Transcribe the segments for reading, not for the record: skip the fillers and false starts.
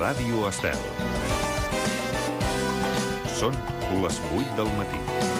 Ràdio Estel. Són les 8 del matí.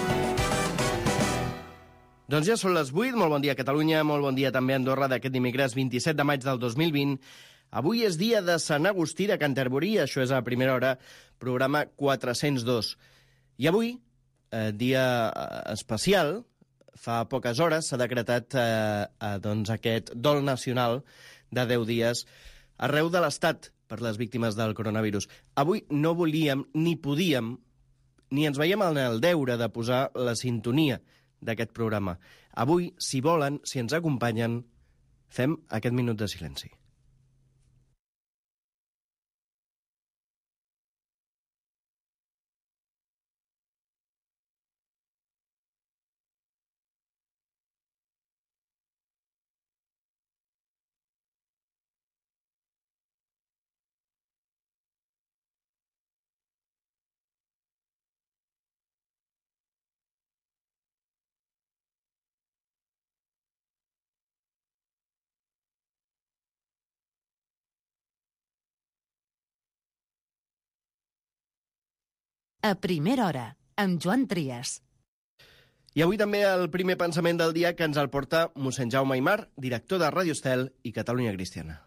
Doncs ja són les 8, molt bon dia a Catalunya, molt bon dia també a Andorra d'aquest dimecres 27 de maig del 2020. Avui és dia de Sant Agustí de Canterbury, això és a primera hora, programa 402. I avui, dia especial, fa poques hores s'ha decretat aquest dol nacional de 10 dies arreu de l'Estat per les víctimes del coronavirus. Avui no volíem, ni podíem, ni ens veiem en el deure de posar la sintonia d'aquest programa. Avui, si volen, si ens acompanyen, fem aquest minut de silenci. A primera hora, amb Joan Trias. I avui també el primer pensament del dia que ens el porta mossèn Jaume Aymar, director de Ràdio Estel i Catalunya Cristiana.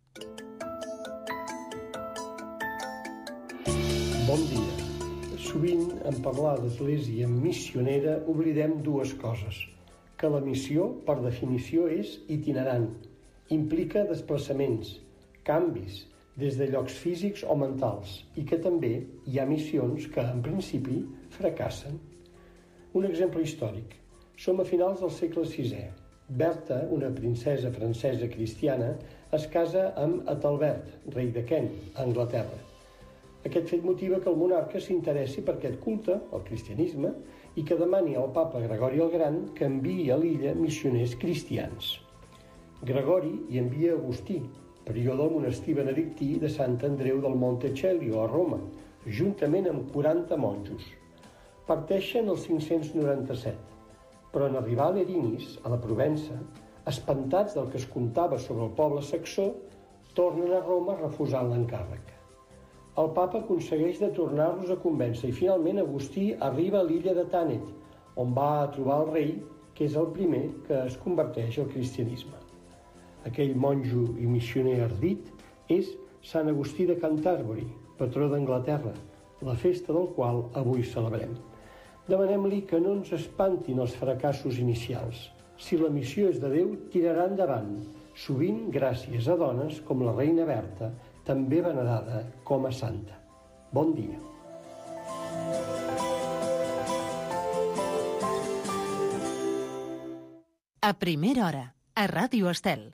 Bon dia. Sovint, en parlar d'església missionera, oblidem dues coses. Que la missió, per definició, és itinerant. Implica desplaçaments, canvis, des de llocs físics o mentals, i que també hi ha missions que, en principi, fracassen. Un exemple històric. Som a finals del segle VI. Berta, una princesa francesa cristiana, es casa amb Ethelbert, rei de Kent, a Anglaterra. Aquest fet motiva que el monarca s'interessi per aquest culte, el cristianisme, i que demani al papa Gregori el Gran que enviï a l'illa missioners cristians. Gregori hi envia Agustí, prior del monestir benedictí de Sant Andreu del Monticello, a Roma, juntament amb 40 monjos. Parteixen el 597, però en arribar a Lerinis, a la Provença, espantats del que es contava sobre el poble saxó, tornen a Roma refusant l'encàrrec. El papa aconsegueix de tornar-los a convèncer i finalment Agustí arriba a l'illa de Tànet, on va a trobar el rei, que és el primer que es converteix al cristianisme. Aquell monjo i missioner ardit és Sant Agustí de Canterbury, patró d'Anglaterra, la festa del qual avui celebrem. Demanem-li que no ens espantin els fracassos inicials. Si la missió és de Déu, tirarà endavant, sovint gràcies a dones com la reina Berta, també venerada com a santa. Bon dia. A primera hora, a Ràdio Estel.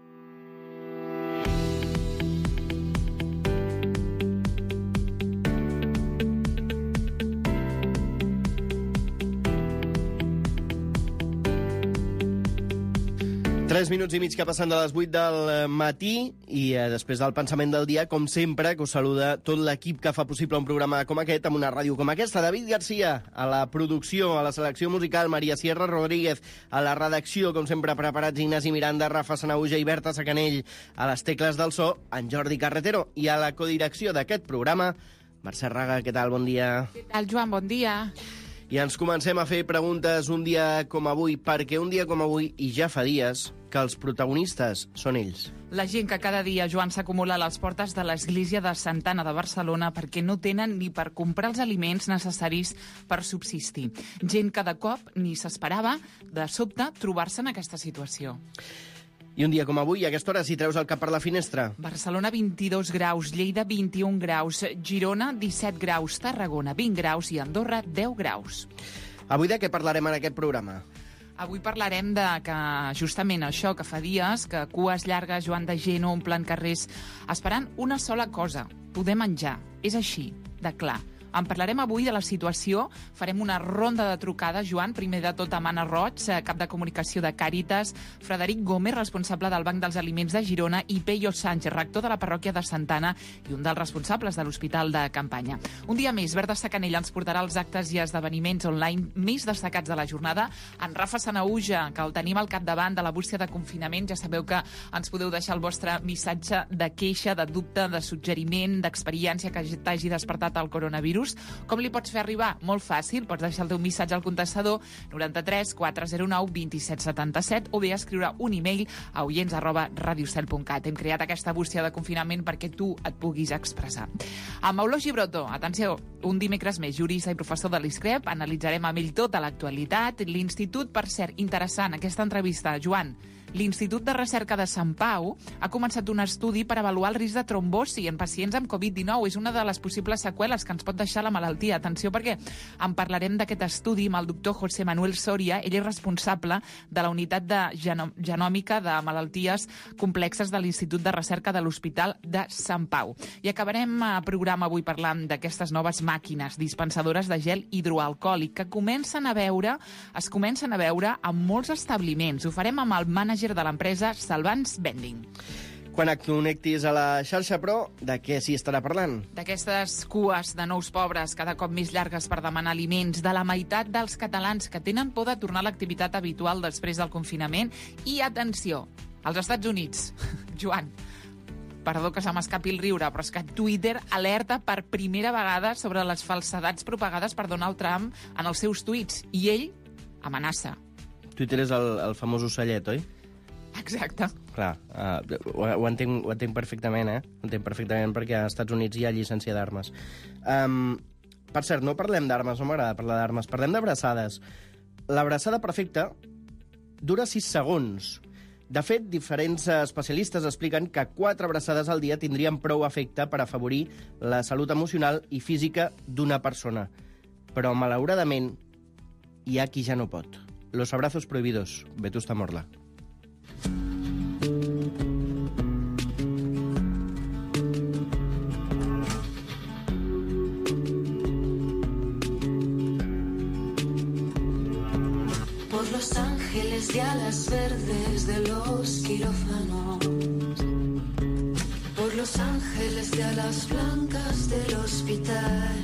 Tres minuts i mig que passen de les 8 del matí i després del pensament del dia, com sempre, que us saluda tot l'equip que fa possible un programa com aquest, amb una ràdio com aquesta. David Garcia, a la producció, a la selecció musical, Maria Sierra Rodríguez, a la redacció, com sempre, preparats Ignasi Miranda, Rafa Sanauja i Berta Sacanell, a les tecles del so, en Jordi Carretero, i a la codirecció d'aquest programa, Mercè Raga. Què tal? Bon dia. Què tal, Joan? Bon dia. I ens comencem a fer preguntes un dia com avui, perquè un dia com avui, i ja fa dies, que els protagonistes són ells. La gent que cada dia, Joan, s'acumula a les portes de l'església de Santa Anna de Barcelona perquè no tenen ni per comprar els aliments necessaris per subsistir. Gent que de cop ni s'esperava, de sobte, trobar-se en aquesta situació. I un dia com avui, a aquesta hora, si treus el cap per la finestra. Barcelona, 22 graus, Lleida, 21 graus, Girona, 17 graus, Tarragona, 20 graus i Andorra, 10 graus. Avui de què parlarem en aquest programa? Avui parlarem de que justament això, que fa dies, que cues llargues, Joan, de gent omplen carrers, esperant una sola cosa, poder menjar. És així, de clar. En parlarem avui de la situació. Farem una ronda de trucades, Joan. Primer de tot amb Anna Roig, cap de comunicació de Càritas, Frederic Gómez, responsable del Banc dels Aliments de Girona, i Peyo Sánchez, rector de la parròquia de Santa Anna i un dels responsables de l'Hospital de Campanya. Un dia més, Berta Sacanella ens portarà els actes i esdeveniments online més destacats de la jornada. En Rafa Sanahuja, que el tenim al capdavant de la bústia de confinament. Ja sabeu que ens podeu deixar el vostre missatge de queixa, de dubte, de suggeriment, d'experiència que t'hagi despertat el coronavirus. Com li pots fer arribar? Molt fàcil, pots deixar el teu missatge al contestador 93 409 27 77 o bé escriure un e-mail a oients@radiostel.cat. Hem creat aquesta bústia de confinament perquè tu et puguis expressar. Amb Mauló Gibrotto, atenció, un dimecres més, jurista i professor de l'ISCREP, analitzarem amb ell tota l'actualitat. L'Institut, per cert, interessant, aquesta entrevista, Joan. L'Institut de Recerca de Sant Pau ha començat un estudi per avaluar el risc de trombosi en pacients amb Covid-19. És una de les possibles seqüeles que ens pot deixar la malaltia. Atenció, perquè en parlarem d'aquest estudi amb el doctor José Manuel Soria. Ell és responsable de la unitat de genòmica de malalties complexes de l'Institut de Recerca de l'Hospital de Sant Pau. I acabarem el programa avui parlant d'aquestes noves màquines dispensadores de gel hidroalcohòlic que es comencen a veure en molts establiments. Ho farem amb el mànager de l'empresa Salvans Vending. Quan et connectis a la xarxa Pro, de què s'hi estarà parlant? D'aquestes cues de nous pobres cada cop més llargues per demanar aliments, de la meitat dels catalans que tenen por de tornar a l'activitat habitual després del confinament i, atenció, als Estats Units. Joan, perdó que se m'escapi el riure, però és que Twitter alerta per primera vegada sobre les falsedats propagades per Donald Trump en els seus tuits, i ell amenaça. Twitter és el famós ocellet, oi? Exacte. Clar, ho entenc perfectament, Ho entenc perfectament perquè als Estats Units hi ha llicència d'armes. Per cert, no parlem d'armes, no m'agrada parlar d'armes, parlem d'abraçades. L'abraçada perfecta dura 6 segons. De fet, diferents especialistes expliquen que 4 abraçades al dia tindrien prou efecte per afavorir la salut emocional i física d'una persona. Però, malauradament, hi ha qui ja no pot. Los abrazos prohibidos. Vetusta Morla. Por los ángeles de alas verdes de los quirófanos, por los ángeles de alas blancas del hospital,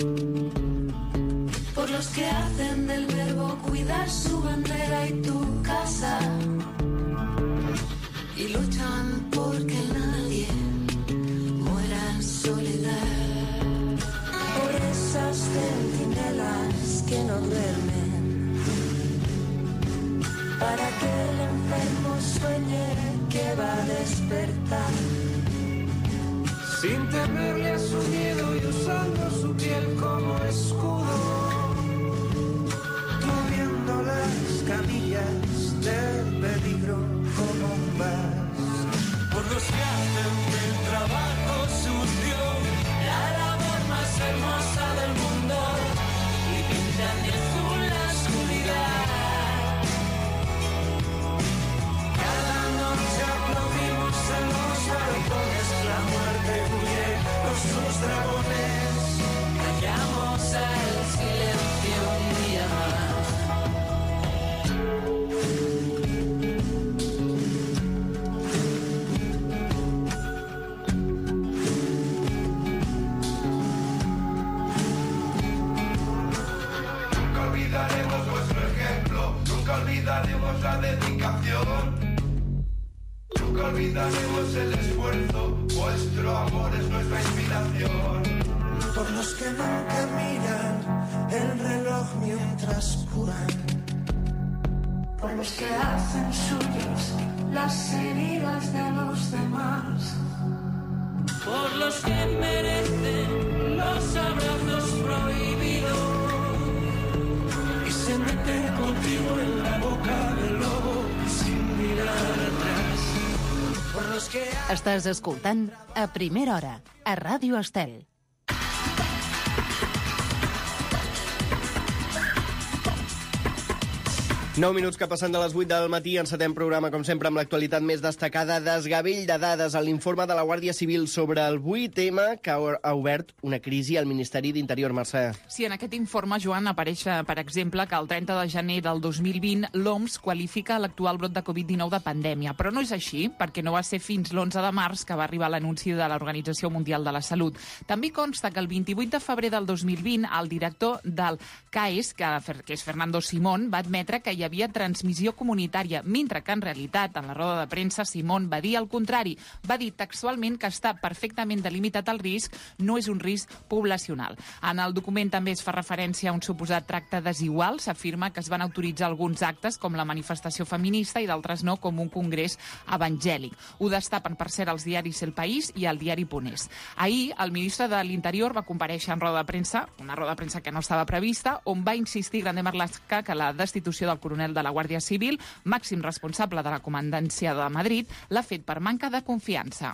por los que hacen del verbo cuidar su bandera y tu casa, y luchan porque nadie muera en soledad. Por esas centinelas que no duermen, para que el enfermo sueñe que va a despertar, sin temerle a su miedo y usando su piel como escudo, moviendo las camillas del peligro como un vas. Por los que hacen del trabajo sucio la labor más hermosa del mundo y pintan de azul la oscuridad. Cada noche aplaudimos en los balcones, la muerte huye con sus dragones. Callamos al silencio un día más. Olvidaremos vuestro ejemplo, nunca olvidaremos la dedicación, nunca olvidaremos el esfuerzo, vuestro amor es nuestra inspiración. Por los que nunca miran el reloj mientras curan, por los que hacen suyos las heridas de los demás, por los que merecen los abrazos prohibidos y se meten contigo en la boca del lobo sin mirar atrás. Por los que... Estàs escoltant A Primera Hora, a Ràdio Estel. 9 minuts que passen de les 8 del matí, encetem programa, com sempre, amb l'actualitat més destacada. Desgavell de dades a l'informe de la Guàrdia Civil sobre el 8M, que ha obert una crisi al Ministeri d'Interior. Mercè. Sí, en aquest informe, Joan, apareix, per exemple, que el 30 de gener del 2020 l'OMS qualifica l'actual brot de Covid-19 de pandèmia. Però no és així, perquè no va ser fins l'11 de març que va arribar l'anunci de l'Organització Mundial de la Salut. També consta que el 28 de febrer del 2020 el director del CAES, que és Fernando Simón, va admetre que hi havia transmissió comunitària, mentre que en realitat, en la roda de premsa, Simón va dir el contrari. Va dir textualment que està perfectament delimitat el risc, no és un risc poblacional. En el document també es fa referència a un suposat tracte desigual. S'afirma que es van autoritzar alguns actes, com la manifestació feminista, i d'altres no, com un congrés evangèlic. Ho destapen, per cert, els diaris El País i el diari Punés. Ahir, el ministre de l'Interior va comparèixer en roda de premsa, una roda de premsa que no estava prevista, on va insistir Grande Marlaska que la destitució del coronel de la Guàrdia Civil, màxim responsable de la comandància de Madrid, l'ha fet per manca de confiança.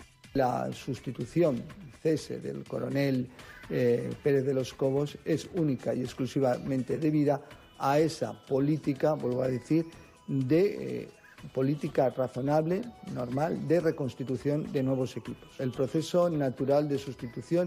La sustitución, cese del coronel Pérez de los Cobos es única y exclusivamente debida a esa política, vuelvo a decir, de política razonable, normal, de reconstitución de nuevos equipos. El proceso natural de sustitución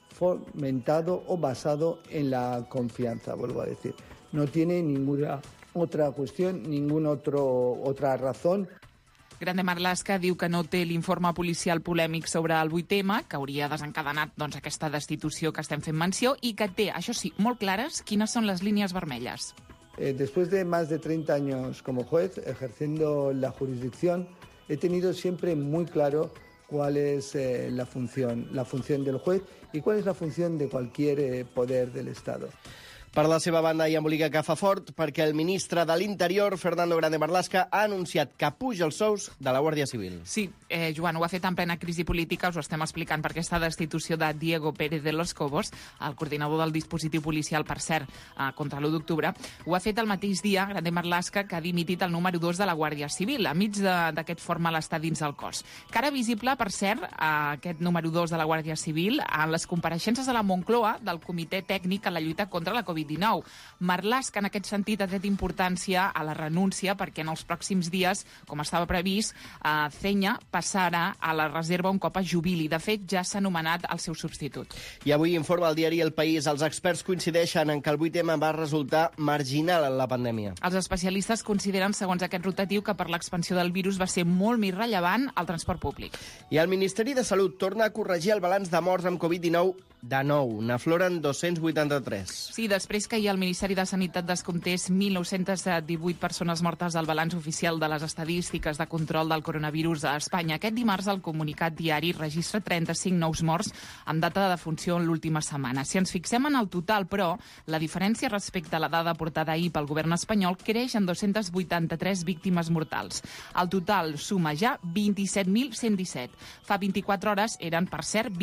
fomentado o basado en la confianza, vuelvo a decir. No tiene ninguna otra cuestión, ninguna otra razón. Grande Marlaska diu que no té l'informe policial polèmic sobre el 8M, que hauria desencadenat aquesta destitució que estem fent menció, i que té, això sí, molt clares quines són les línies vermelles. Después de más de 30 años como juez, ejerciendo la jurisdicción, he tenido siempre muy claro cuál es la función del juez y cuál es la función de cualquier poder del Estado. Per la seva banda, hi embolica que fa fort perquè el ministre de l'Interior, Fernando Grande Marlaska, ha anunciat que puja els sous de la Guàrdia Civil. Sí, Joan, ho ha fet en plena crisi política, us ho estem explicant per aquesta destitució de Diego Pérez de los Cobos, el coordinador del dispositiu policial, per cert, contra l'1 d'octubre. Ho ha fet el mateix dia Grande Marlaska, que ha dimitit el número 2 de la Guàrdia Civil, enmig d'aquest fort malestar dins del cos. Cara visible, per cert, aquest número 2 de la Guàrdia Civil en les compareixences a la Moncloa del Comitè Tècnic en la lluita contra la Covid-19. Marlaska, en aquest sentit, ha tret importància a la renúncia perquè en els pròxims dies, com estava previst, Cenya passarà a la reserva un cop es jubili. De fet, ja s'ha nomenat el seu substitut. I avui informa el diari El País. Els experts coincideixen en que el 8M va resultar marginal en la pandèmia. Els especialistes consideren, segons aquest rotatiu, que per l'expansió del virus va ser molt més rellevant el transport públic. I el Ministeri de Salut torna a corregir el balanç de morts amb Covid-19 de nou. N'afloren 283. Sí, després que ahir el Ministeri de Sanitat descomptés 1.918 persones mortes al balanç oficial de les estadístiques de control del coronavirus a Espanya. Aquest dimarts el comunicat diari registra 35 nous morts amb data de defunció en l'última setmana. Si ens fixem en el total, però, la diferència respecte a la dada portada ahir pel govern espanyol creix en 283 víctimes mortals. El total suma ja 27.117. Fa 24 hores eren, per cert,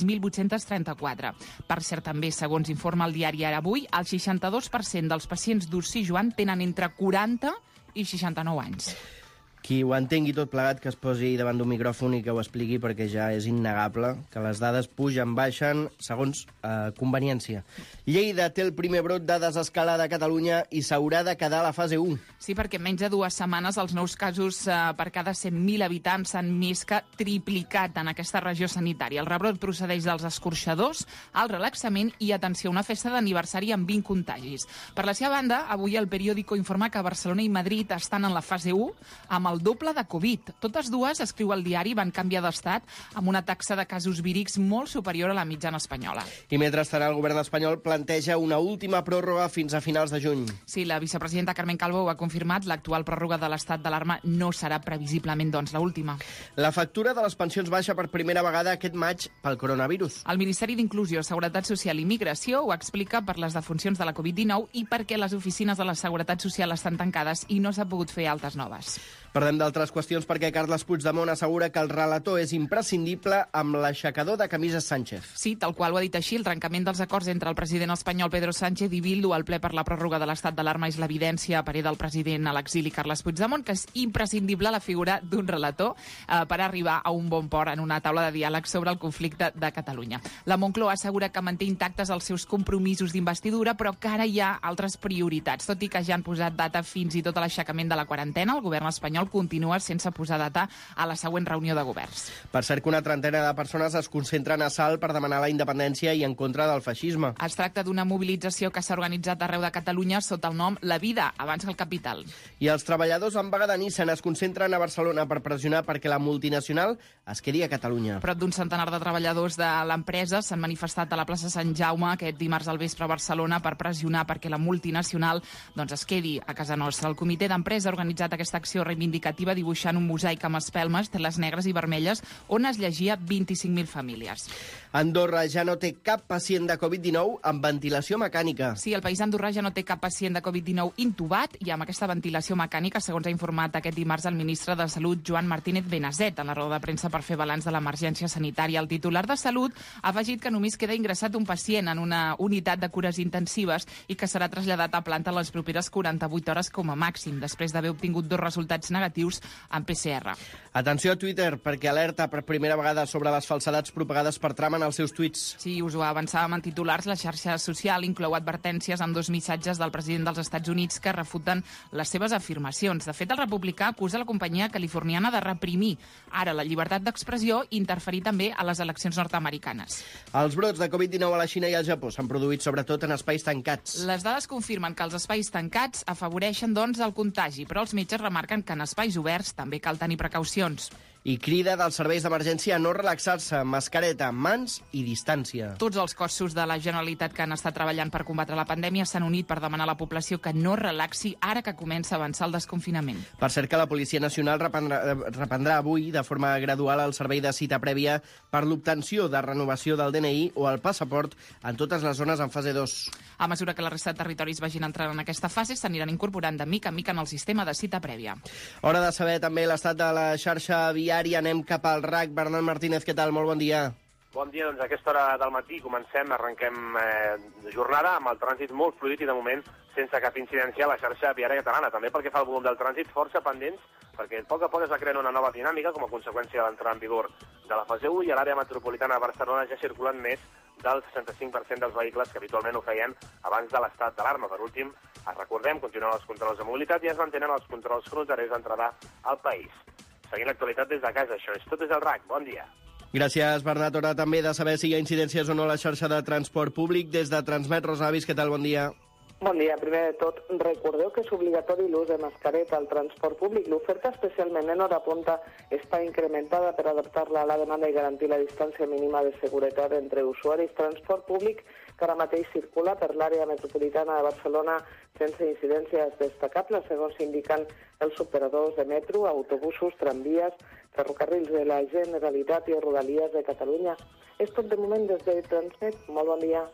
26.834. Per cert, també, segons informa el diari Ara Avui, el 62% dels pacients d'UCI, Joan, tenen entre 40 i 69 anys. Qui ho entengui tot plegat, que es posi davant d'un micròfon i que ho expliqui, perquè ja és innegable que les dades pugen, baixen, segons conveniència. Lleida té el primer brot de desescalada a Catalunya i s'haurà de quedar a la fase 1. Sí, perquè en menys de 2 setmanes els nous casos per cada 100.000 habitants s'han més que triplicat en aquesta regió sanitària. El rebrot procedeix dels escorxadors, el relaxament i, atenció, una festa d'aniversari amb 20 contagis. Per la seva banda, avui el periòdico informa que Barcelona i Madrid estan en la fase 1 amb el doble de Covid. Totes dues, escriu el diari, van canviar d'estat amb una taxa de casos vírics molt superior a la mitjana espanyola. I mentrestant, el govern espanyol planteja una última pròrroga fins a finals de juny. Sí, la vicepresidenta Carmen Calvo ho ha confirmat. L'actual pròrroga de l'estat d'alarma no serà previsiblement, doncs, l'última. La factura de les pensions baixa per primera vegada aquest maig pel coronavirus. El Ministeri d'Inclusió, Seguretat Social i Migració ho explica per les defuncions de la Covid-19 i perquè les oficines de la Seguretat Social estan tancades i no s'ha pogut fer altes noves. Per Parlem d'altres qüestions perquè Carles Puigdemont assegura que el relator és imprescindible amb l'aixecador de camises Sánchez. Sí, tal qual ho ha dit així, el trencament dels acords entre el president espanyol Pedro Sánchez i Bildu al ple per la pròrroga de l'estat d'alarma és l'evidència a parer del president a l'exili Carles Puigdemont que és imprescindible la figura d'un relator per arribar a un bon port en una taula de diàleg sobre el conflicte de Catalunya. La Moncloa assegura que manté intactes els seus compromisos d'investidura, però que ara hi ha altres prioritats. Tot i que ja han posat data fins i tot a l'aixecament de la quarantena, el govern espanyol continua sense posar data a la següent reunió de governs. Per cert que una trentena de persones es concentren a Salt per demanar la independència i en contra del feixisme. Es tracta d'una mobilització que s'ha organitzat arreu de Catalunya sota el nom La Vida, abans que el Capital. I els treballadors en vaga de Nissan es concentren a Barcelona per pressionar perquè la multinacional es quedi a Catalunya. Prop d'un centenar de treballadors de l'empresa s'han manifestat a la plaça Sant Jaume aquest dimarts al vespre a Barcelona per pressionar perquè la multinacional es quedi a casa nostra. El comitè d'empresa ha organitzat aquesta acció reivindicativa dibuixant un mosaic amb espelmes, teles negres i vermelles, on es llegia 25.000 famílies. Andorra ja no té cap pacient de Covid-19 amb ventilació mecànica. Sí, el país andorrà ja no té cap pacient de Covid-19 intubat i amb aquesta ventilació mecànica, segons ha informat aquest dimarts el ministre de Salut, Joan Martínez Benazet, en la roda de premsa per fer balanç de l'emergència sanitària. El titular de Salut ha afegit que només queda ingressat un pacient en una unitat de cures intensives i que serà traslladat a planta les properes 48 hores com a màxim, després d'haver obtingut 2 resultats negatius en PCR. Atenció a Twitter, perquè alerta per primera vegada sobre les falsedats propagades per Trump en els seus tuits. Sí, us ho avançàvem en titulars. La xarxa social inclou advertències en 2 missatges del president dels Estats Units que refuten les seves afirmacions. De fet, el republicà acusa la companyia californiana de reprimir ara la llibertat d'expressió i interferir també a les eleccions nord-americanes. Els brots de Covid-19 a la Xina i al Japó s'han produït sobretot en espais tancats. Les dades confirmen que els espais tancats afavoreixen, el contagi, però els metges remarquen que en espais oberts també cal tenir precaucions. I crida dels serveis d'emergència a no relaxar-se, mascareta, mans i distància. Tots els cossos de la Generalitat que han estat treballant per combatre la pandèmia s'han unit per demanar a la població que no relaxi ara que comença a avançar el desconfinament. Per cert que la Policia Nacional reprendrà avui de forma gradual el servei de cita prèvia per l'obtenció de renovació del DNI o el passaport en totes les zones en fase 2. A mesura que la resta de territoris vagin entrant en aquesta fase, s'aniran incorporant de mica en mica en el sistema de cita prèvia. Hora de saber també l'estat de la xarxa viària. Anem cap al RAC. Bernat Martínez, què tal? Molt bon dia. Bon dia, doncs a aquesta hora del matí arrenquem jornada amb el trànsit molt fluid i de moment sense cap incidència a la xarxa viària catalana. També pel que fa al volum del trànsit, força pendents, perquè a poc es va creant una nova dinàmica com a conseqüència de l'entrada en vigor de la fase 1 i a l'àrea metropolitana de Barcelona ja circulen més del 65% dels vehicles que habitualment ho feien abans de l'estat d'alarma. Per últim, recordem, continuen els controls de mobilitat i es mantenen els controls fronterers d'entrada al país. Seguint l'actualitat des de casa, això és tot des del RAC. Bon dia. Gràcies, Bernat. Hora també de saber si hi ha incidències o no a la xarxa de transport públic. Des de Transmet, Rosa Avis, què tal? Bon dia. Bon dia. Primer de tot, recordeu que és obligatori l'ús de mascareta al transport públic. L'oferta, especialment en hora punta, està incrementada per adaptar-la a la demanda i garantir la distància mínima de seguretat entre usuaris. Transport públic que ara mateix circula per l'àrea metropolitana de Barcelona sense incidències destacables, segons indiquen els operadors de metro, autobusos, tramvies, ferrocarrils de la Generalitat i Rodalies de Catalunya. És tot de moment des de Transmet. Molt bon dia.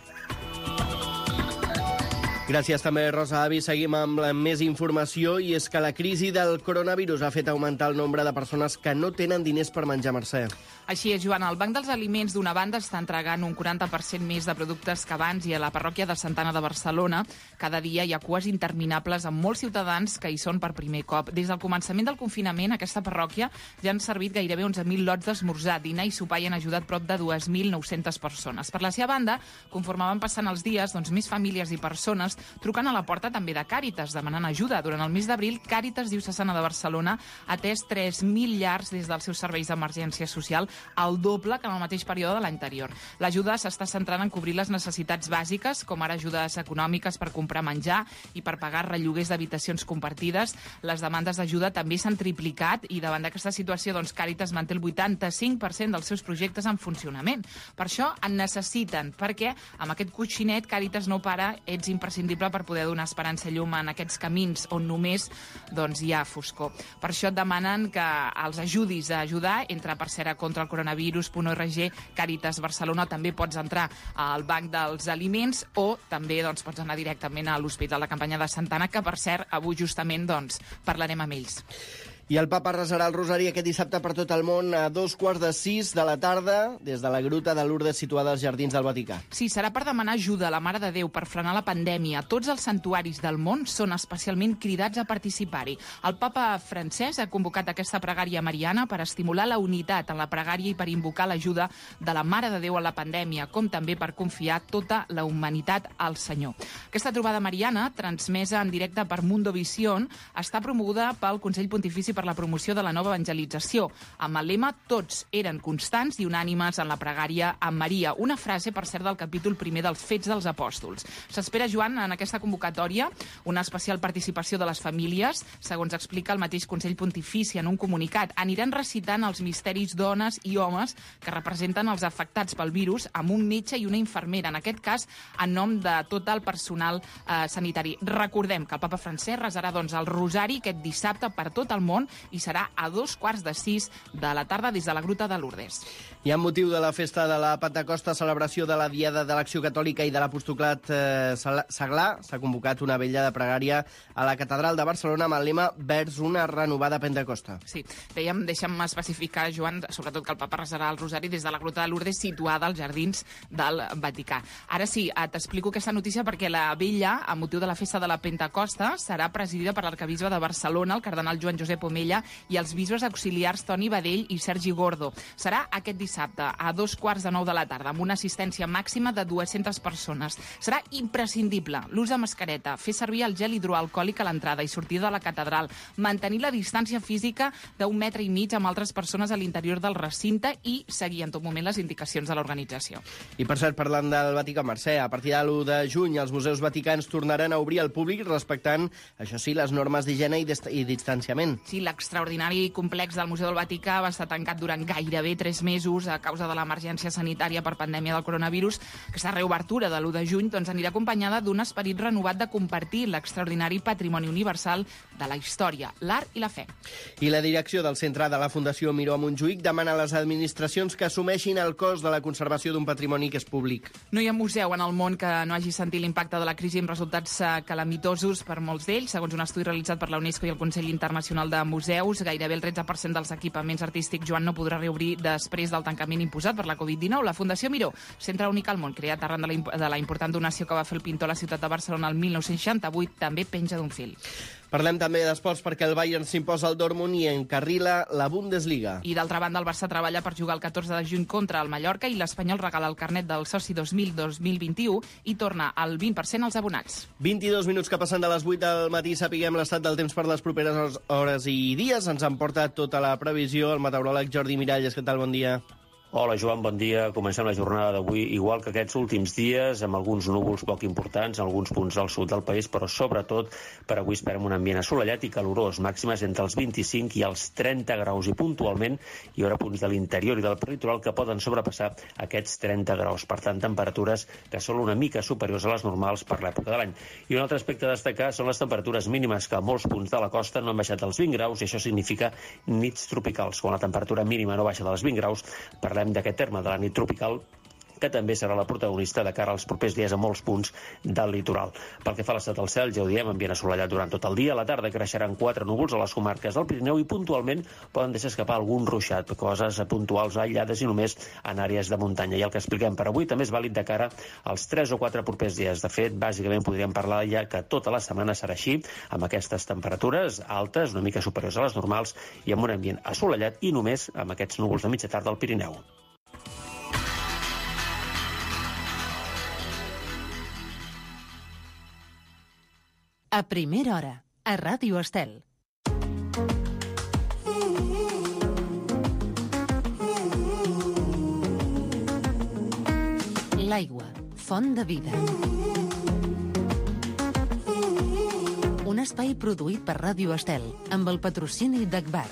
Gràcies també, Rosa Avi. Seguim amb la més informació i és que la crisi del coronavirus ha fet augmentar el nombre de persones que no tenen diners per menjar, Mercè. Així és, Joan. El Banc dels Aliments, d'una banda, està entregant un 40% més de productes que abans i a la parròquia de Santa Anna de Barcelona cada dia hi ha cues interminables amb molts ciutadans que hi són per primer cop. Des del començament del confinament, aquesta parròquia ja han servit gairebé 11.000 lots d'esmorzar, dinar i sopar i han ajudat prop de 2.900 persones. Per la seva banda, conforme van passant els dies, més famílies i persones trucant a la porta també de Càritas, demanant ajuda. Durant el mes d'abril, Càritas Diocesana de Barcelona ha atès 3.000 llars des dels seus serveis d'emergència social, el doble que en el mateix període de l'any anterior. L'ajuda s'està centrant en cobrir les necessitats bàsiques, com ara ajudes econòmiques per comprar menjar i per pagar relloguers d'habitacions compartides. Les demandes d'ajuda també s'han triplicat i davant d'aquesta situació, Càritas manté el 85% dels seus projectes en funcionament. Per això en necessiten, perquè amb aquest coixinet Càritas no para, ets imprescindible per poder donar esperança i llum en aquests camins on només hi ha foscor. Per això et demanen que els ajudis a ajudar. Entra per ser contra el coronavirus.org, Càritas Barcelona. També pots entrar al Banc dels Aliments o també pots anar directament a l'Hospital de Campanya de Santa Anna, que per cert avui justament parlarem amb ells. I el papa resarà el rosari aquest dissabte per tot el món a 2:45 de la tarda des de la gruta de Lourdes situada als Jardins del Vaticà. Sí, serà per demanar ajuda a la Mare de Déu per frenar la pandèmia. Tots els santuaris del món són especialment cridats a participar-hi. El papa francès ha convocat aquesta pregària mariana per estimular la unitat en la pregària i per invocar l'ajuda de la Mare de Déu en la pandèmia, com també per confiar tota la humanitat al Senyor. Aquesta trobada mariana, transmesa en directe per Mundo Visión, està promoguda pel Consell Pontifici per la promoció de la nova evangelització, amb el lema «Tots eren constants i unànimes en la pregària amb Maria», una frase, per cert, del capítol 1 dels Fets dels Apòstols. S'espera, Joan, en aquesta convocatòria una especial participació de les famílies, segons explica el mateix Consell Pontifici en un comunicat. Aniran recitant els misteris dones i homes que representen els afectats pel virus amb un metge i una infermera, en aquest cas en nom de tot el personal sanitari. Recordem que el papa francès resarà doncs, el rosari aquest dissabte per tot el món i serà a 2:45 de la tarda des de la gruta de Lourdes. I amb motiu de la festa de la Pentecosta, celebració de la Diada de l'Acció Catòlica i de l'Apostolcat Seglar, s'ha convocat una vetlla de pregària a la Catedral de Barcelona amb el lema «Vers una renovada Pentecosta». Sí, dèiem, deixa'm especificar, Joan, sobretot que el papa resarà el rosari des de la gruta de Lourdes situada als Jardins del Vaticà. Ara sí, t'explico aquesta notícia perquè la vetlla, amb motiu de la festa de la Pentecosta, serà presidida per l'arcabisbe de Barcelona, el cardenal Joan Josep Omella, i els bisbes auxiliars Toni Badell i Sergi Gordo. Serà aquest dissabte, a 2:15 de la tarda, amb una assistència màxima de 200 persones. Serà imprescindible l'ús de mascareta, fer servir el gel hidroalcohòlic a l'entrada i sortida de la catedral, mantenir la distància física d'1,5 metres amb altres persones a l'interior del recinte i seguir en tot moment les indicacions de l'organització. I per cert, parlant del Vaticà, Mercè, a partir de l'1 de juny els museus vaticans tornaran a obrir al públic respectant, això sí, les normes d'higiene i distanciament. Sí, l'extraordinari complex del Museu del Vaticà va estar tancat durant gairebé 3 mesos a causa de l'emergència sanitària per pandèmia del coronavirus. Aquesta reobertura de l'1 de juny doncs, anirà acompanyada d'un esperit renovat de compartir l'extraordinari patrimoni universal de la història, l'art i la fe. I la direcció del centre de la Fundació Miró a Montjuïc demana a les administracions que assumeixin el cost de la conservació d'un patrimoni que és públic. No hi ha museu en el món que no hagi sentit l'impacte de la crisi amb resultats calamitosos per molts d'ells. Segons un estudi realitzat per la UNESCO i el Consell Internacional de Museus, gairebé el 13% dels equipaments artístics, Joan, no podrà reobrir després del tancament imposat per la Covid-19. La Fundació Miró, centre únic al món, creat arran de la important donació que va fer el pintor a la ciutat de Barcelona el 1968, també penja d'un fil. Parlem també d'esports perquè el Bayern s'imposa al Dortmund i encarrila la Bundesliga. I d'altra banda, el Barça treballa per jugar el 14 de juny contra el Mallorca i l'Espanyol regala el carnet del soci 2000-2021 i torna al 20% als abonats. 22 minuts que passen de les 8 del matí, sapiguem l'estat del temps per les properes hores i dies. Ens en porta tota la previsió el meteoròleg Jordi Miralles. Què tal? Bon dia. Hola, Joan, bon dia. Comencem la jornada d'avui igual que aquests últims dies, amb alguns núvols poc importants en alguns punts del sud del país, però sobretot per avui esperem un ambient assolellat i calorós, màximes entre els 25 i els 30 graus, i puntualment hi haurà punts de l'interior i del litoral que poden sobrepassar aquests 30 graus. Per tant, temperatures que són una mica superiors a les normals per l'època de l'any. I un altre aspecte a destacar són les temperatures mínimes, que a molts punts de la costa no han baixat dels 20 graus, i això significa nits tropicals. Quan la temperatura mínima no baixa dels 20 graus, parlem d'aquest terme de la nit tropical, que també serà la protagonista de cara als propers dies a molts punts del litoral. Pel que fa a l'estat del cel, ja ho diem, ambient assolellat durant tot el dia. A la tarda creixeran 4 núvols a les comarques del Pirineu i puntualment poden deixar escapar algun ruixat, coses puntuals aïllades i només en àrees de muntanya. I el que expliquem per avui també és vàlid de cara als 3 o 4 propers dies. De fet, bàsicament podríem parlar ja que tota la setmana serà així, amb aquestes temperatures altes, una mica superiors a les normals, i amb un ambient assolellat i només amb aquests núvols de mitja tarda al Pirineu. A primera hora, a Ràdio Estel. L'aigua, font de vida. Un espai produït per Ràdio Estel, amb el patrocini d'Agbar.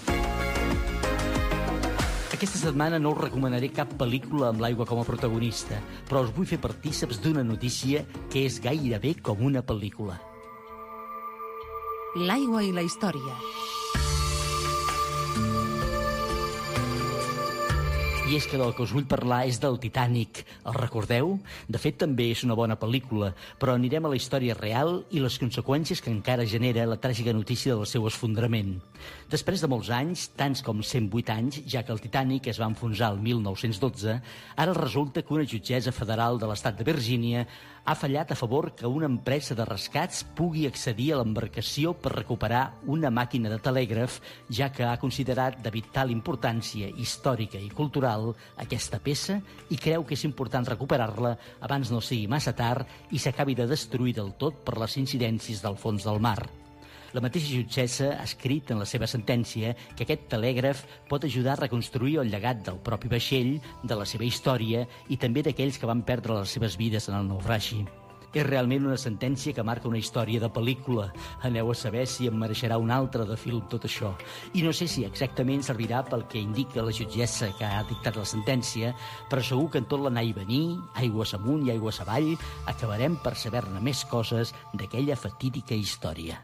Aquesta setmana no us recomanaré cap pel·lícula amb l'aigua com a protagonista, però us vull fer partíceps d'una notícia que és gairebé com una pel·lícula. L'aigua i la història. I és que del que us vull parlar és del Titanic. El recordeu? De fet, també és una bona pel·lícula, però anirem a la història real i les conseqüències que encara genera la tràgica notícia del seu esfondrament. Després de molts anys, tants com 108 anys, ja que el Titanic es va enfonsar el 1912, ara resulta que una jutgessa federal de l'estat de Virgínia ha fallat a favor que una empresa de rescats pugui accedir a l'embarcació per recuperar una màquina de telègraf, ja que ha considerat de vital importància històrica i cultural aquesta peça i creu que és important recuperar-la abans no sigui massa tard i s'acabi de destruir del tot per les incidències del fons del mar. La mateixa jutgessa ha escrit en la seva sentència que aquest telègraf pot ajudar a reconstruir el llegat del propi vaixell, de la seva història i també d'aquells que van perdre les seves vides en el naufragi. És realment una sentència que marca una història de pel·lícula. Aneu a saber si em mereixerà un altre de film tot això. I no sé si exactament servirà pel que indica la jutgessa que ha dictat la sentència, però segur que en tot l'anar i venir, aigües amunt i aigües avall, acabarem per saber-ne més coses d'aquella fatídica història.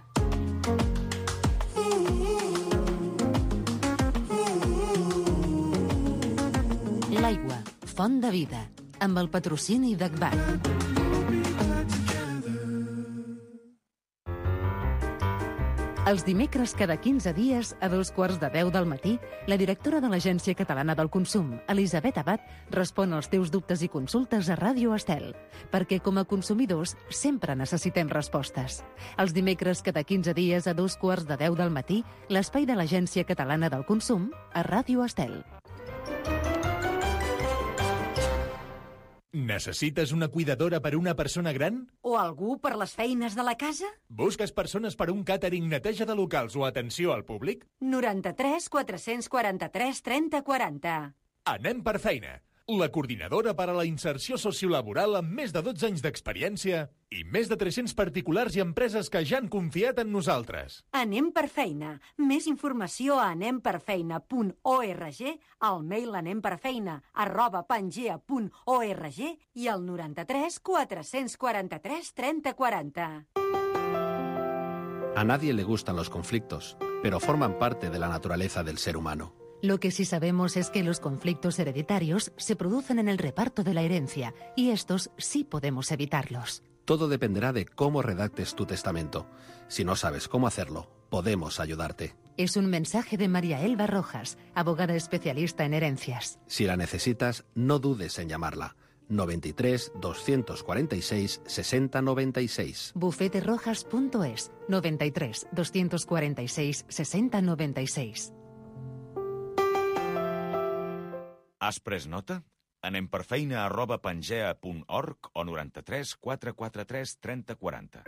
L'aigua, font de vida, amb el patrocini d'Agbar. Els dimecres cada 15 dies, a 2:15 del matí, la directora de l'Agència Catalana del Consum, Elisabet Abad, respon als teus dubtes i consultes a Ràdio Estel, perquè com a consumidors sempre necessitem respostes. Els dimecres cada 15 dies, a 2:15 del matí, l'espai de l'Agència Catalana del Consum a Ràdio Estel. Necessites una cuidadora per una persona gran? O algú per les feines de la casa? Busques persones per un càtering, neteja de locals o atenció al públic? 93 443 30 40. Anem per feina. La coordinadora per a la inserció sociolaboral amb més de 12 anys d'experiència i més de 300 particulars i empreses que ja han confiat en nosaltres. Anem per feina. Més informació a anemperfeina.org, al mail anemperfeina@pangea.org i al 93 443 30 40. A nadie le gustan los conflictos, pero forman parte de la naturaleza del ser humano. Lo que sí sabemos es que los conflictos hereditarios se producen en el reparto de la herencia, y estos sí podemos evitarlos. Todo dependerá de cómo redactes tu testamento. Si no sabes cómo hacerlo, podemos ayudarte. Es un mensaje de María Elba Rojas, abogada especialista en herencias. Si la necesitas, no dudes en llamarla. 93 246 60 96. bufeterojas.es 93 246 60 96. Has pres nota? Anem per feina@pangea.org o 93 443 30 40.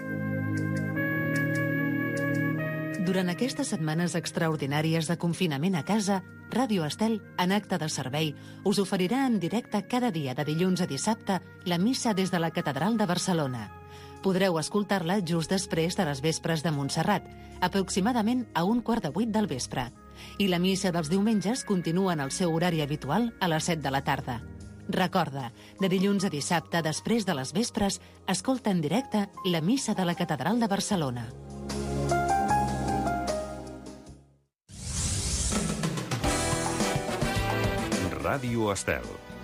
Durant aquestes setmanes extraordinàries de confinament a casa, Ràdio Estel, en acte de servei, us oferirà en directe cada dia de dilluns a dissabte la missa des de la Catedral de Barcelona. Podreu escoltar-la just després de les vespres de Montserrat, aproximadament a 7:15 del vespre. I la missa dels diumenges continua en el seu horari habitual a les 7 de la tarda. Recorda, de dilluns a dissabte, després de les vespres, escolta en directe la missa de la Catedral de Barcelona. Ràdio Estel.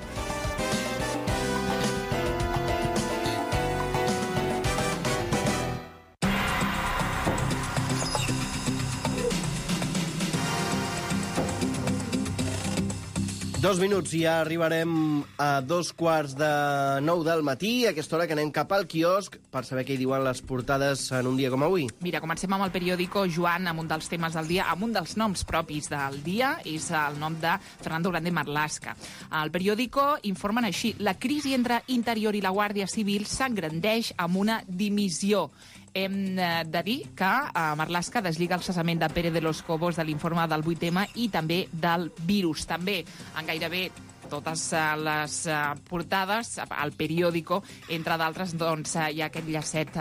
Dos minuts i ja arribarem a 2:15 del matí, a aquesta hora que anem cap al quiosc per saber què hi diuen les portades en un dia com avui. Mira, comencem amb el periòdico, Joan, amb un dels temes del dia, amb un dels noms propis del dia, és el nom de Fernando Grande Marlaska. El periòdico informen així: la crisi entre Interior i la Guàrdia Civil s'engrandeix amb una dimissió. Hem de dir que Marlaska deslliga el cessament de Pérez de los Cobos de l'informe del 8M i també del virus. També en gairebé totes les portades, al periòdico, entre d'altres, doncs, hi ha aquest llacet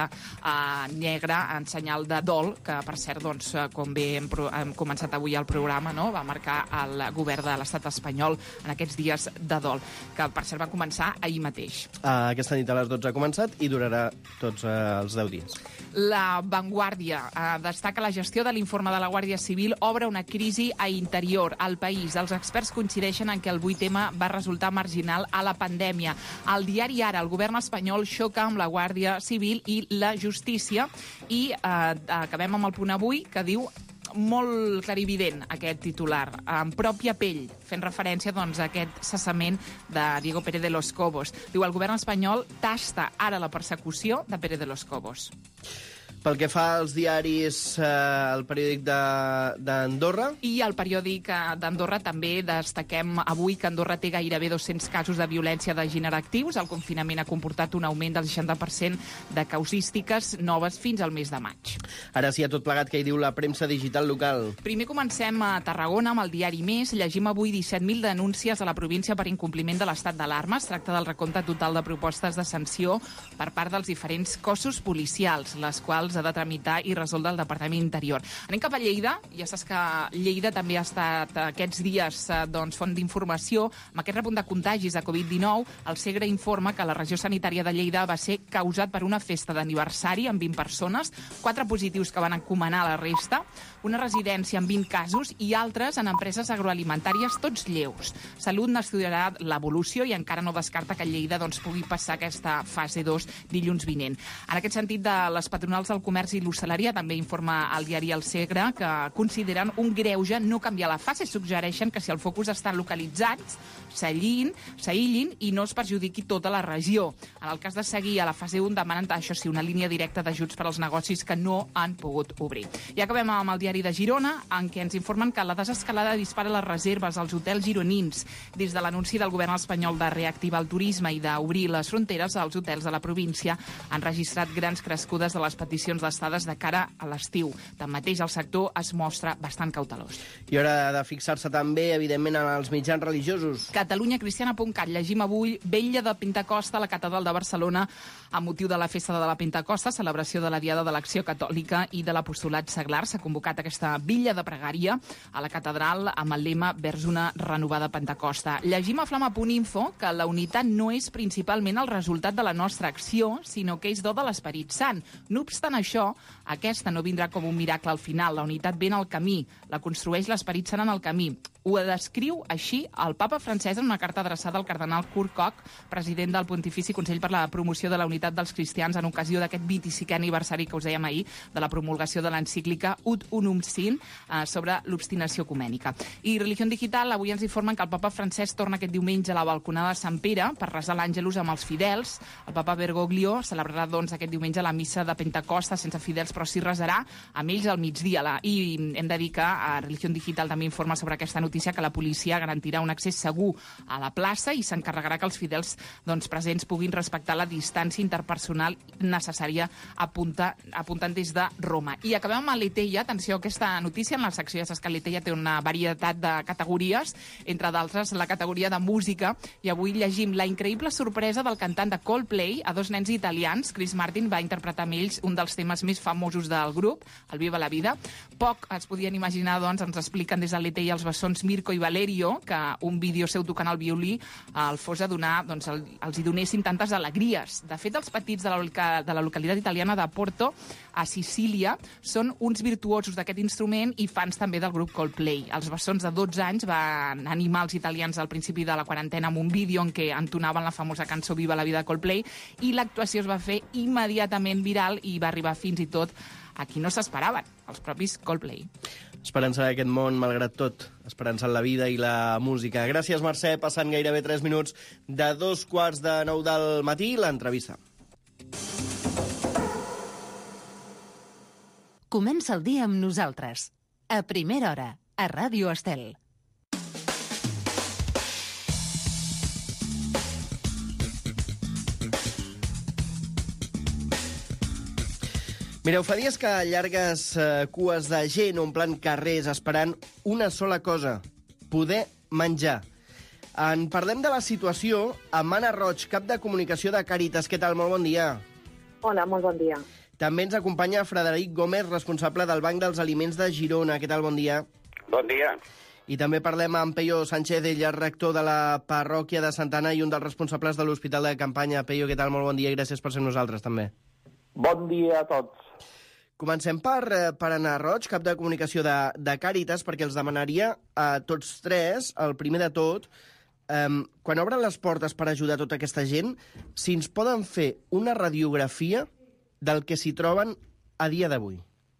negre en senyal de dol, que, per cert, doncs, com bé hem començat avui el programa, no?, va marcar el govern de l'estat espanyol en aquests dies de dol, que, per cert, va començar ahir mateix. Aquesta nit a les 12 ha començat i durarà tots els 10 dies. La Vanguardia destaca la gestió de l'informe de la Guàrdia Civil obre una crisi a Interior, al país. Els experts coincideixen en que el 8M va resultar marginal a la pandèmia. Al diari Ara, el govern espanyol xoca amb la Guàrdia Civil i la justícia. I acabem amb el punt avui, que diu molt clarivident aquest titular, en pròpia pell, fent referència doncs, a aquest cessament de Diego Pérez de los Cobos. Diu, el govern espanyol tasta ara la persecució de Pérez de los Cobos. Pel que fa als diaris, el periòdic d'Andorra... I el periòdic d'Andorra també destaquem avui que Andorra té gairebé 200 casos de violència de gènere actius. El confinament ha comportat un augment del 60% de causístiques noves fins al mes de maig. Ara sí, a tot plegat, que hi diu la premsa digital local. Primer comencem a Tarragona amb el diari Més. Llegim avui 17.000 denúncies a la província per incompliment de l'estat d'alarma. Es tracta del recompte total de propostes de sanció per part dels diferents cossos policials, les quals ha de tramitar i resoldre el Departament d'Interior. Anem cap a Lleida. Ja saps que Lleida també ha estat aquests dies font d'informació. Amb aquest repunt de contagis de Covid-19, el Segre informa que la regió sanitària de Lleida va ser causat per una festa d'aniversari amb 20 persones, 4 positius que van encomanar la resta, una residència amb 20 casos i altres en empreses agroalimentàries, tots lleus. Salut n'estudiarà l'evolució i encara no descarta que Lleida pugui passar aquesta fase 2 dilluns vinent. En aquest sentit, de les patronals del comerç i l'hostaleria també informa al diari El Segre que consideren un greuge no canviar la fase. Suggereixen que si el focus està localitzats, s'aïllin i no es perjudiqui tota la regió. En el cas de seguir a la fase 1, demanen, això sí, una línia directa d'ajuts per als negocis que no han pogut obrir. I acabem amb el diari de Girona, en què ens informen que la desescalada dispara les reserves als hotels gironins. Des de l'anunci del govern espanyol de reactivar el turisme i d'obrir les fronteres, els hotels de la província han registrat grans crescudes de les peticions d'estades de cara a l'estiu. Tanmateix, el sector es mostra bastant cautelós. I hora de fixar-se també, evidentment, en els mitjans religiosos. CatalunyaCristiana.cat. Llegim avui Vetlla de Pentecosta a la Catedral de Barcelona amb motiu de la festa de la Pentecosta, celebració de la Diada de l'Acció Catòlica i de l'Apostolat Seglar. S'ha convocat aquesta vetlla de pregària a la catedral amb el lema vers una renovada Pentecosta. Llegim a Flama.info que la unitat no és principalment el resultat de la nostra acció, sinó que és do de l'Esperit Sant. No obstant això, aquesta no vindrà com un miracle al final. La unitat ve en el camí, la construeix l'Esperit Sant en el camí. Ho descriu així el papa francès en una carta adreçada al cardenal Kurt Koch, president del Pontifici Consell per la Promoció de la Unitat dels Cristians, en ocasió d'aquest 25è aniversari que us dèiem ahir de la promulgació de l'encíclica Ut Unum Sin sobre l'obstinació ecumènica. I Religión Digital avui ens informen que el papa francès torna aquest diumenge a la balconada de Sant Pere per resar l'Àngelus amb els fidels. El papa Bergoglio celebrarà aquest diumenge la missa de Pentecosta sense fidels, però s'hi resarà amb ells al migdia. I hem de dir que a Religión Digital també informa sobre aquesta notícia que la policia garantirà un accés segur a la plaça i s'encarregarà que els fidels presents puguin respectar la distància interpersonal necessària apuntant des de Roma. I acabem amb l'Etella. Atenció a aquesta notícia. En la secció ja saps que l'Etella té una varietat de categories, entre d'altres la categoria de música, i avui llegim la increïble sorpresa del cantant de Coldplay a 2 nens italians. Chris Martin va interpretar amb ells un dels temes més famosos del grup, el Viva la Vida. Poc es podien imaginar, ens expliquen des de l'Etella els bessons Mirko i Valerio, que un vídeo seu tocant el violí el fos a donar, els hi donéssim tantes alegries. De fet, els petits de la localitat italiana de Porto, a Sicília, són uns virtuosos d'aquest instrument i fans també del grup Coldplay. Els bessons de 12 anys van animar els italians al principi de la quarantena amb un vídeo en què entonaven la famosa cançó Viva la Vida de Coldplay, i l'actuació es va fer immediatament viral i va arribar fins i tot a qui no s'esperaven, els propis Coldplay. Esperança d'aquest món, malgrat tot. Esperança en la vida i la música. Gràcies, Mercè. Passant gairebé 3 minuts de 2:45 del matí, l'entrevista. Comença el dia amb nosaltres. A primera hora, a Ràdio Estel. Mireu, fa dies que llargues cues de gent omplen carrers esperant una sola cosa: poder menjar. En parlem de la situació amb Anna Roig, cap de comunicació de Càritas. Què tal? Molt bon dia. Hola, molt bon dia. També ens acompanya Frederic Gómez, responsable del Banc dels Aliments de Girona. Què tal? Bon dia. Bon dia. I també parlem amb Peyo Sánchez, ell és rector de la parròquia de Santa Anna i un dels responsables de l'Hospital de Campanya. Peyo, què tal? Molt bon dia i gràcies per ser amb nosaltres, també. Bon dia a tots. Comencem per Anna Roig, cap de comunicació de Càritas, perquè els demanaria a tots tres, el primer de tot, quan obren les portes per ajudar tota aquesta gent, si ens poden fer una radiografia del que s'hi troben a dia d'avui.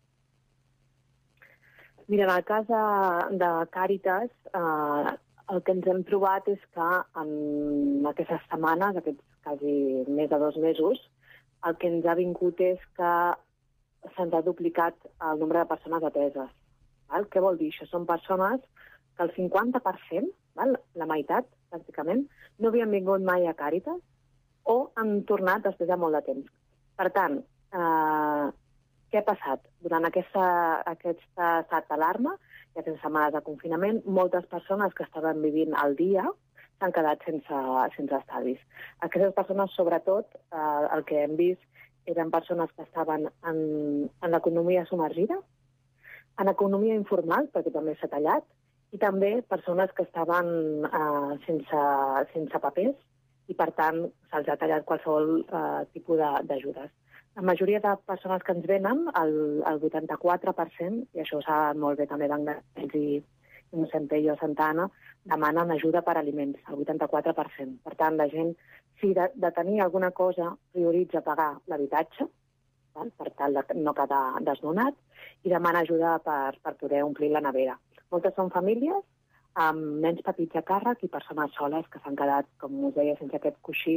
Mira, en el cas de Càritas, el que ens hem trobat és que en aquestes setmanes, aquests quasi més de 2 mesos, el que ens ha vingut és que se'ns ha duplicat el nombre de persones ateses. Val? Què vol dir això? Són persones que el 50%, val? La meitat, pràcticament, no havien vingut mai a Càritas o han tornat després de molt de temps. Per tant, què ha passat? Durant aquest estat d'alarma i aquestes setmanes de confinament, moltes persones que estaven vivint al dia s'han quedat sense estalvis. Aquestes persones, sobretot, el que hem vist eren persones que estaven en l'economia submergida, en economia informal, perquè també s'ha tallat, i també persones que estaven sense papers i, per tant, se'ls ha tallat qualsevol tipus d'ajudes. La majoria de persones que ens venen, el 84%, i això ho saben molt bé també d'Anglès i Mossempello a Santa Anna, demanen ajuda per aliments, el 84%. Per tant, la gent, si de tenir alguna cosa, prioritza pagar l'habitatge, per tal de no quedar desnonat, i demana ajuda per poder omplir la nevera. Moltes són famílies amb nens petits a càrrec i persones soles que s'han quedat, com us deia, sense aquest coixí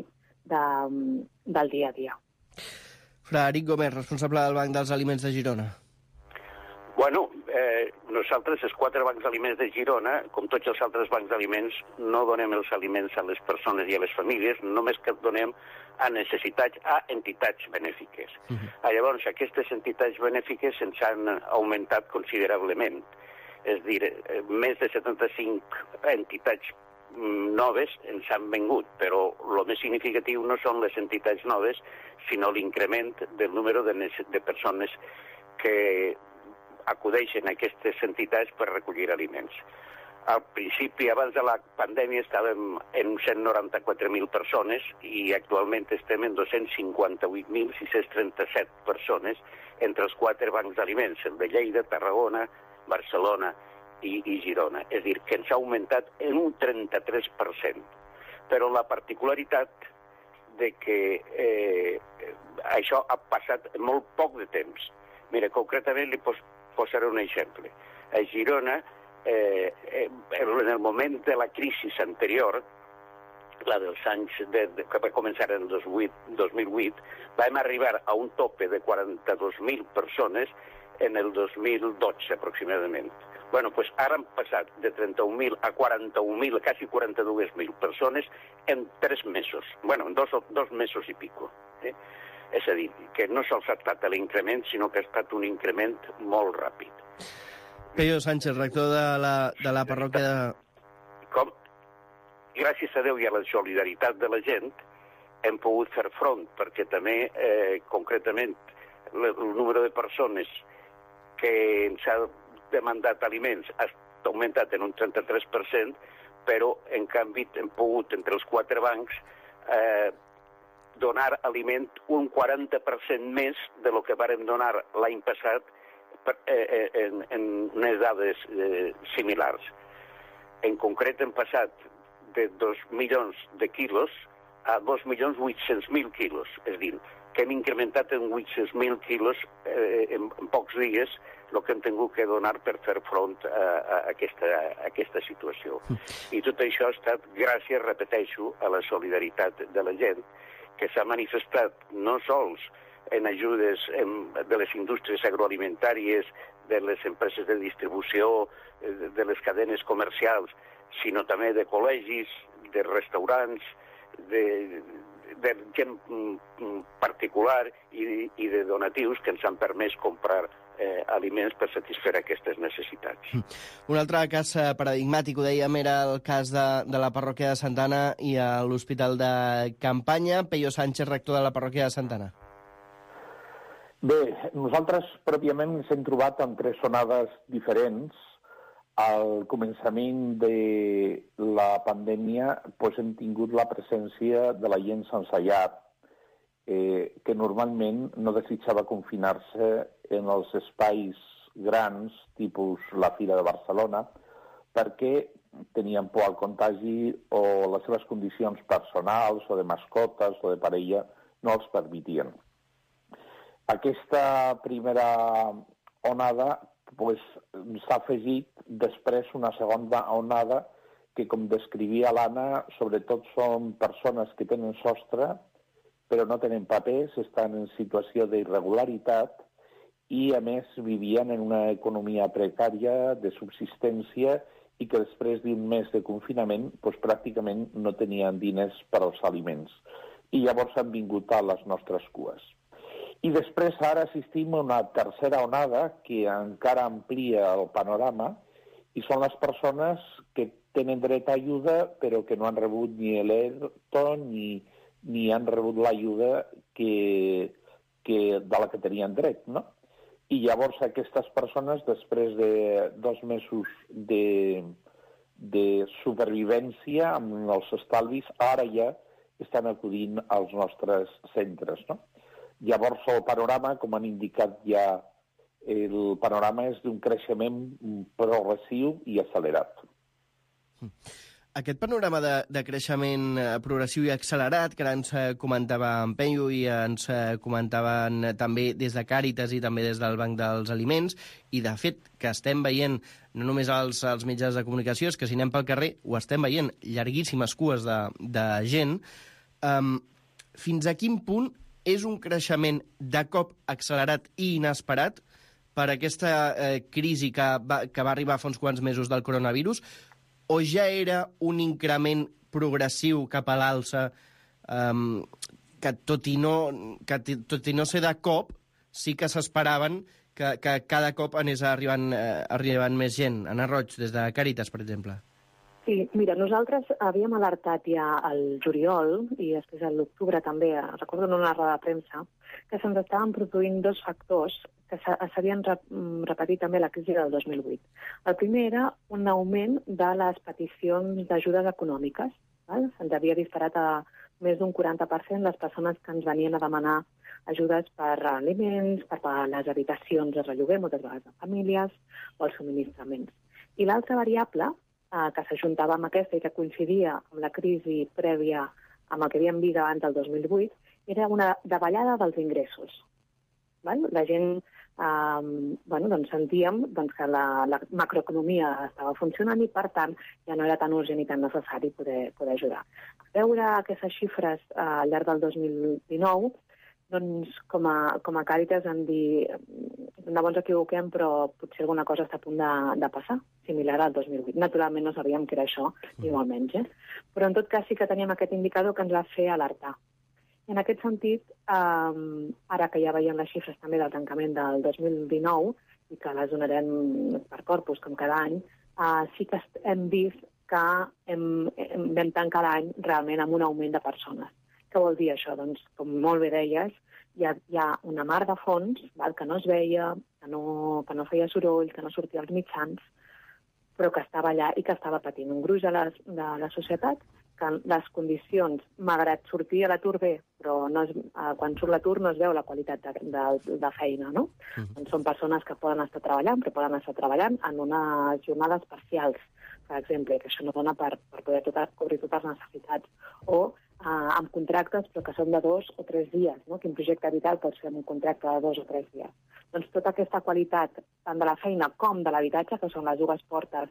del dia a dia. Frederic Gómez, responsable del Banc dels Aliments de Girona. Bueno, nosaltres, els 4 bancs d'aliments de Girona, com tots els altres bancs d'aliments, no donem els aliments a les persones i a les famílies, només que donem a necessitats, a entitats benèfiques. Llavors, aquestes entitats benèfiques ens han augmentat considerablement. És a dir, més de 75 entitats noves ens han vengut, però el més significatiu no són les entitats noves, sinó l'increment del número de persones que acudeixen a aquestes entitats per recollir aliments. Al principi, abans de la pandèmia, estàvem en 194.000 persones i actualment estem en 258.637 persones entre els 4 bancs d'aliments, el de Lleida, Tarragona, Barcelona i Girona. És a dir, que ens ha augmentat en un 33%. Però la particularitat de que això ha passat molt poc de temps. Mira, concretament li posaré un exemple. A Girona, en el moment de la crisi anterior, la dels anys que va començar en el 2008, vam arribar a un tope de 42.000 persones en el 2012, aproximadament. Bueno, pues ara han passat de 31.000 a 41.000, quasi 42.000 persones en 3 mesos. Bueno, en dos mesos i pico. És a dir, que no sols ha estat l'increment, sinó que ha estat un increment molt ràpid. Peyo Sánchez, rector de la parròquia de... Com? Gràcies a Déu i a la solidaritat de la gent hem pogut fer front, perquè també, concretament, el número de persones que ens ha demandat aliments ha augmentat en un 33%, però, en canvi, hem pogut, entre els 4 bancs, donar aliment un 40% més de lo que vàrem donar l'any passat en unes dades similars. En concret, hem passat de 2 milions de quilos a 2.800.000 quilos. És a dir, que hem incrementat en 800.000 quilos en pocs dies el que hem tingut que donar per fer front a aquesta situació. I tot això ha estat gràcies, repeteixo, a la solidaritat de la gent, que s'ha manifestat no sols en ajudes de les indústries agroalimentàries, de les empreses de distribució, de les cadenes comercials, sinó també de col·legis, de restaurants, de gent particular i de donatius que ens han permès comprar aliments per satisfer aquestes necessitats. Un altre cas paradigmàtic, ho dèiem, era el cas de la parròquia de Santa Anna i l'Hospital de Campanya. Peyo Sánchez, rector de la parròquia de Santa Anna. Bé, nosaltres pròpiament ens hem trobat amb 3 onades diferents. Al començament de la pandèmia hem tingut la presència de la gent sense llar, que normalment no desitjava confinar-se en els espais grans, tipus la Fira de Barcelona, perquè tenien por al contagi o les seves condicions personals o de mascotes o de parella no els permetien. Aquesta primera onada s'ha afegit després una segona onada que, com descrivia l'Anna, sobretot són persones que tenen sostre però no tenen papers, estan en situació d'irregularitat i, a més, vivien en una economia precària de subsistència i que després d'un mes de confinament pràcticament no tenien diners per als aliments. I llavors han vingut a les nostres cues. I després ara assistim a una tercera onada que encara amplia el panorama i són les persones que tenen dret a ajuda però que no han rebut ni l'ERTO ni han rebut l'ajuda de la que tenien dret, no? I llavors aquestes persones, després de 2 mesos de supervivència amb els estalvis, ara ja estan acudint als nostres centres, no? Llavors el panorama, com han indicat ja, el panorama és d'un creixement progressiu i accelerat. Aquest panorama de creixement progressiu i accelerat, que ara ens comentava en Peyo i ens comentaven també des de Càritas i també des del Banc dels Aliments, i de fet que estem veient, no només als mitjans de comunicació, és que si anem pel carrer ho estem veient, llarguíssimes cues de gent, fins a quin punt és un creixement de cop accelerat i inesperat per aquesta crisi que va arribar fa uns quants mesos del coronavirus, o ja era un increment progressiu cap a l'alça que tot i no ser de cop, sí que s'esperaven que cada cop anés arribant més gent? Anna Roig, des de Càritas, per exemple. Sí, mira, nosaltres havíem alertat ja al juliol i després a l'octubre també, recordo en una roda de premsa, que se'ns estaven produint 2 factors que s'havien repetit també la crisi del 2008. El primer era un augment de les peticions d'ajudes econòmiques. Se'ns havia disparat a més d'un 40% les persones que ens venien a demanar ajudes per aliments, per pagar les habitacions de relloguer, moltes vegades de famílies, o els subministraments. I l'altra variable, que s'ajuntava amb aquesta i que coincidia amb la crisi prèvia amb el que havíem vist abans del 2008, era una davallada dels ingressos. La gent sentíem que la macroeconomia estava funcionant i, per tant, ja no era tan urgent i tan necessari poder ajudar. A veure aquestes xifres al llarg del 2019, doncs, com a Càritas hem dit, de bons equivoquem, però potser alguna cosa està a punt de passar, similar al 2008. Naturalment no sabíem que era això, ni molt menys, però en tot cas sí que teníem aquest indicador que ens va fer alertar. En aquest sentit, ara que ja veiem les xifres també del tancament del 2019 i que les donarem per corpus com cada any, sí que hem vist que vam tancar l'any realment amb un augment de persones. Què vol dir això? Doncs, com molt bé deies, hi ha una mar de fons que no es veia, que no feia soroll, que no sortia als mitjans, però que estava allà i que estava patint un gruix de la societat, que les condicions, malgrat sortir a l'atur bé, però quan surt l'atur no es veu la qualitat de feina, no? Doncs són persones que poden estar treballant, però poden estar treballant en unes jornades parcials, per exemple, que això no dona per poder cobrir totes les necessitats, o amb contractes però que són de 2 o 3 dies, no? Quin projecte vital pot ser un contracte de 2 o 3 dies? Doncs tota aquesta qualitat, tant de la feina com de l'habitatge, que són les dues portes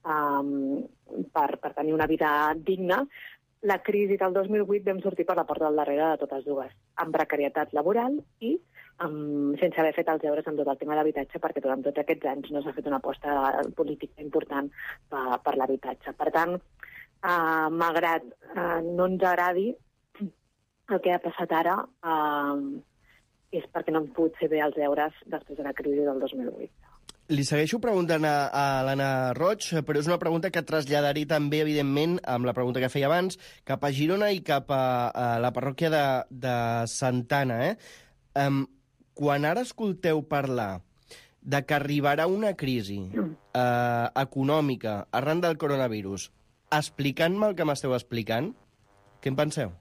per tenir una vida digna, la crisi del 2008 vam sortir per la porta del darrere de totes dues, amb precarietat laboral i sense haver fet els deures amb tot el tema de l'habitatge, perquè durant tots aquests anys no s'ha fet una aposta política important per l'habitatge. Per tant, malgrat no ens agradi el que ha passat ara, és perquè no han pogut fer bé els deures després de la crisi del 2008. Li segueixo preguntant a l'Anna Roig, però és una pregunta que traslladaré també, evidentment, amb la pregunta que feia abans, cap a Girona i cap a la parròquia de Santana. Quan ara escolteu parlar de que arribarà una crisi econòmica arran del coronavirus, explicant-me el que m'esteu explicant, què en penseu?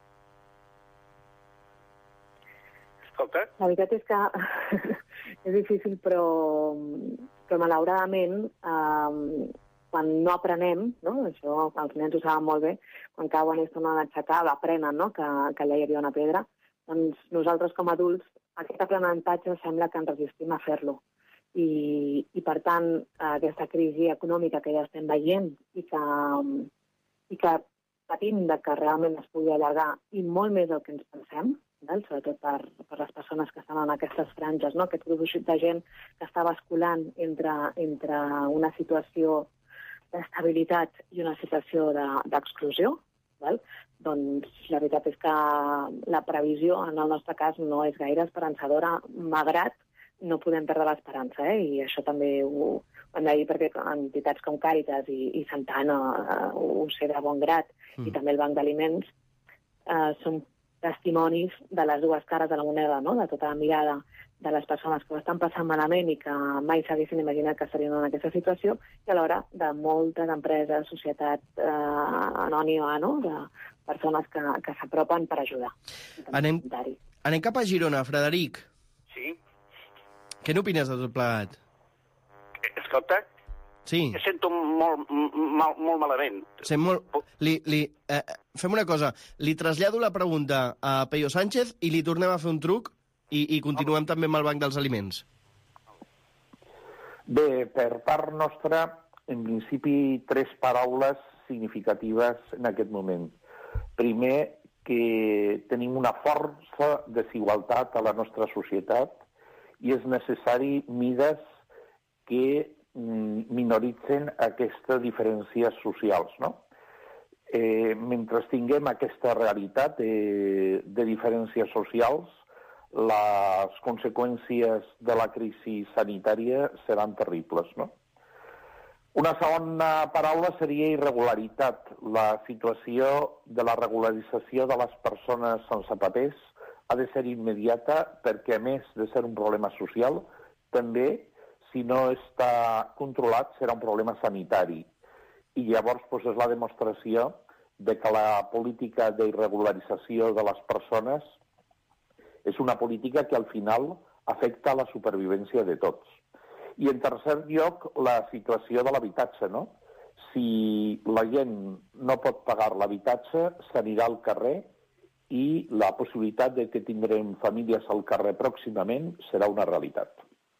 Escolta. La veritat és que és difícil, però malauradament, quan no aprenem, no? Això els nens ho saben molt bé, quan cauen i es tornen a aixecar, aprenen, no? que allà hi havia una pedra, doncs nosaltres com a adults aquest aprenentatge sembla que ens resistim a fer-lo. I per tant, aquesta crisi econòmica que ja estem veient i que patim de que realment es pugui allargar i molt més del que ens pensem, sobretot per les persones que estan en aquestes franges, no? Aquest grup de gent que està basculant entre una situació d'estabilitat i una situació d'exclusió, doncs la veritat és que la previsió, en el nostre cas, no és gaire esperançadora, malgrat no podem perdre l'esperança, i això també ho hem de dir perquè entitats com Càritas i Santana ho sé de bon grat, i també el Banc d'Aliments, són testimonis de les dues cares de la moneda, no? De tota la mirada de les persones que ho estan passant malament i que mai s'haguessin imaginat que estarien en aquesta situació, i alhora de moltes empreses, societat anònima, no? De persones que s'apropen per ajudar. Anem cap a Girona. Frederic. Sí? Què n'opines de tot plegat? Escolta? Sí. Em sento molt malament. Fem una cosa. Li trasllado la pregunta a Peyo Sánchez i li tornem a fer un truc i continuem també amb el Banc dels Aliments. Bé, per part nostra, en principi, 3 paraules significatives en aquest moment. Primer, que tenim una força desigualtat a la nostra societat i és necessari mides que minoritzen aquestes diferències socials, no? Mentre tinguem aquesta realitat de diferències socials, les conseqüències de la crisi sanitària seran terribles, no? Una segona paraula seria irregularitat. La situació de la regularització de les persones sense papers ha de ser immediata perquè, a més de ser un problema social, també, si no està controlat, serà un problema sanitari. I llavors és la demostració de que la política d'irregularització de les persones és una política que al final afecta la supervivència de tots. I en tercer lloc, la situació de l'habitatge, no? Si la gent no pot pagar l'habitatge, s'anirà al carrer i la possibilitat de que tindrem famílies al carrer pròximament serà una realitat.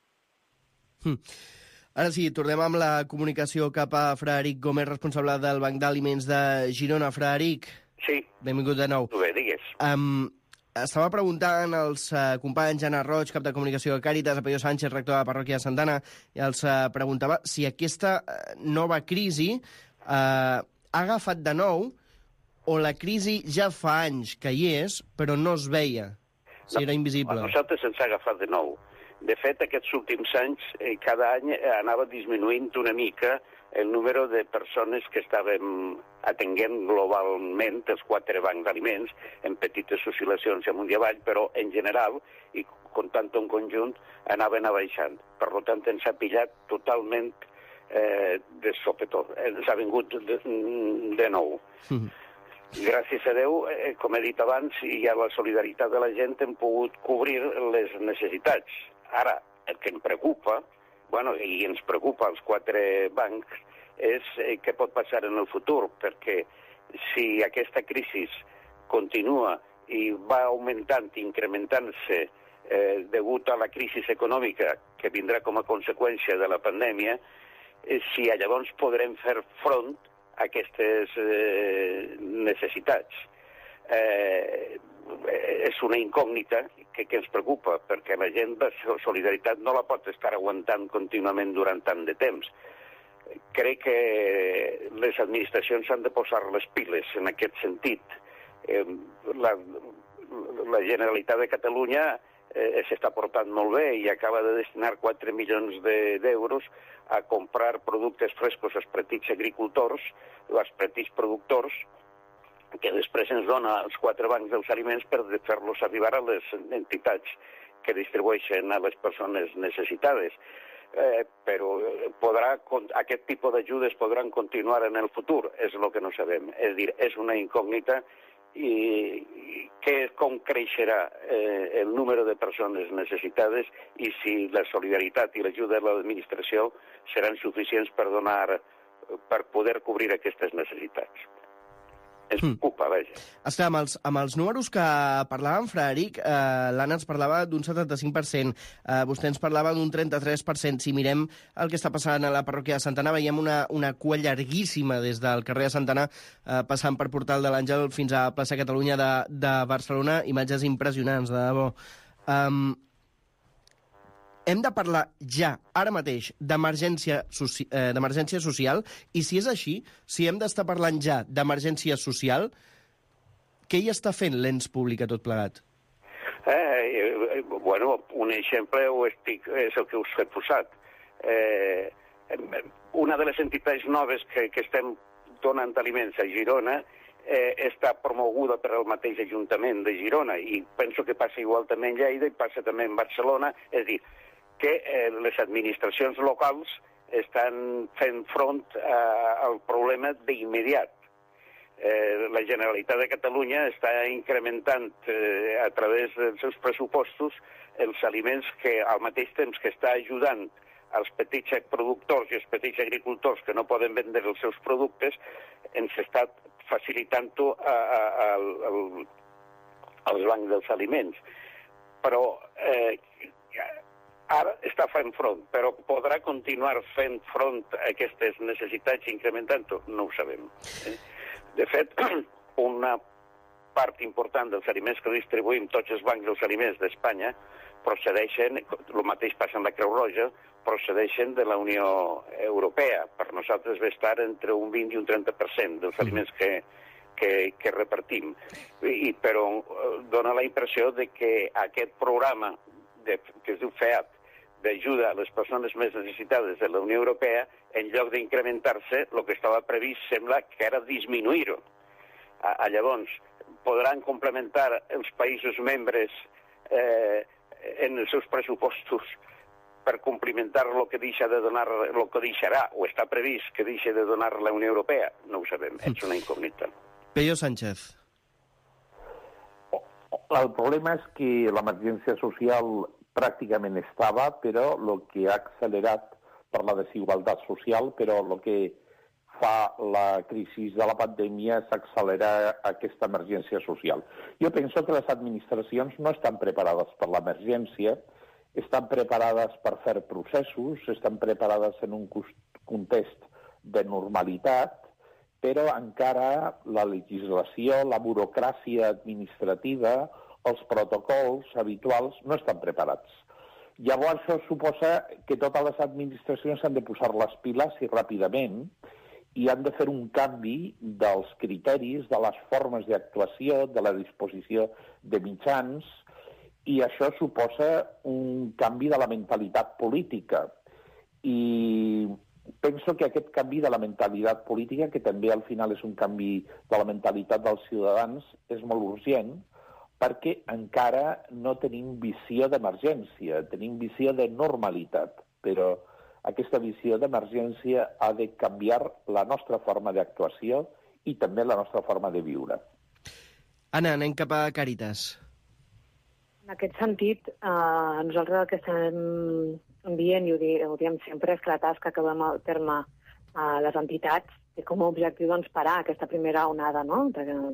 Ara sí, tornem amb la comunicació cap a Frederic Gómez, responsable del Banc d'Aliments de Girona. Frederic. Sí. Benvingut de nou. Bé, digues. Estava preguntant als companys Anna Roig, cap de comunicació de Càritas, a Peyo Sánchez, rector de la parròquia de Santana, i els preguntava si aquesta nova crisi ha agafat de nou o la crisi ja fa anys que hi és, però no es veia, si era invisible. A nosaltres ens ha agafat de nou. De fet, aquests últims anys, cada any anava disminuint una mica el número de persones que estàvem atenguent globalment els 4 bancs d'aliments, en petites oscil·lacions amunt i avall, però en general, i comptant un conjunt, anaven baixant. Per tant, ens ha pillat totalment de sopetó. Ens ha vingut de nou. Gràcies a Déu, com he dit abans, i a la solidaritat de la gent hem pogut cobrir les necessitats. Ara, el que em preocupa, i ens preocupa als 4 bancs, és què pot passar en el futur, perquè si aquesta crisi continua i va augmentant i incrementant-se degut a la crisi econòmica que vindrà com a conseqüència de la pandèmia, si llavors podrem fer front a aquestes necessitats. És una incògnita que ens preocupa, perquè la gent de solidaritat no la pot estar aguantant contínuament durant tant de temps. Crec que les administracions han de posar les piles en aquest sentit. La Generalitat de Catalunya s'està portant molt bé i acaba de destinar 4 milions d'euros a comprar productes frescos als petits agricultors, als petits productors, que després ens dona els 4 bancs dels aliments per fer-los arribar a les entitats que distribueixen a les persones necessitades. Però aquest tipus d'ajudes podran continuar en el futur, és el que no sabem. És a dir, és una incògnita i com creixerà el número de persones necessitades i si la solidaritat i l'ajuda de l'administració seran suficients per poder cobrir aquestes necessitats. Ens preocupa, vaja. Esclar, amb els números que parlàvem, Frederic, l'Anna ens parlava d'un 75%, vostè ens parlava d'un 33%. Si mirem el que està passant a la parròquia de Santa Anna, veiem una cua llarguíssima des del carrer de Santa Anna, passant per Portal de l'Àngel fins a Plaça Catalunya de Barcelona. Imatges impressionants, de debò. Hem de parlar ja, ara mateix, d'emergència social, i si és així, si hem d'estar parlant ja d'emergència social, què hi està fent l'ens públic a tot plegat? Bueno, un exemple és el que us he posat. Una de les entitats noves que estem donant aliments a Girona està promoguda per el mateix Ajuntament de Girona, i penso que passa igual també en Lleida i passa també en Barcelona, és a dir, que les administracions locals estan fent front al problema d'immediat. La Generalitat de Catalunya està incrementant a través dels seus pressupostos els aliments que al mateix temps que està ajudant als petits productors i als petits agricultors que no poden vendre els seus productes, ens està facilitant-ho als bancs dels aliments. Però ara està fent front, però podrà continuar fent front a aquestes necessitats incrementant-ho? No ho sabem. De fet, una part important dels aliments que distribuïm tots els bancs dels aliments d'Espanya procedeixen, el mateix passa amb la Creu Roja, procedeixen de la Unió Europea. Per nosaltres va estar entre un 20 i un 30% dels aliments que repartim. Però dona la impressió de que aquest programa que es diu FEAP, d'ajuda a les persones més necessitades de la Unió Europea, en lloc d'incrementar-se, el que estava previst sembla que era disminuir-ho. Llavors, podran complementar els països membres en els seus pressupostos per complimentar el que deixa de donar, el que deixarà, o està previst que deixi de donar la Unió Europea? No ho sabem, és una incògnita. Pello Sánchez. El problema és que l'emergència social pràcticament estava, però el que ha accelerat per la desigualtat social, però el que fa la crisi de la pandèmia és accelerar aquesta emergència social. Jo penso que les administracions no estan preparades per l'emergència, estan preparades per fer processos, estan preparades en un context de normalitat, però encara la legislació, la burocràcia administrativa, els protocols habituals no estan preparats. Llavors, això suposa que totes les administracions han de posar les piles i ràpidament i han de fer un canvi dels criteris, de les formes d'actuació, de la disposició de mitjans, i això suposa un canvi de la mentalitat política. I penso que aquest canvi de la mentalitat política, que també al final és un canvi de la mentalitat dels ciutadans, és molt urgent, perquè encara no tenim visió d'emergència, tenim visió de normalitat, però aquesta visió d'emergència ha de canviar la nostra forma d'actuació i també la nostra forma de viure. Anna, anem cap a Càritas. En aquest sentit, nosaltres el que estem dient, i ho diem sempre, és que la tasca que vam al terme a les entitats té com a objectiu parar aquesta primera onada, no?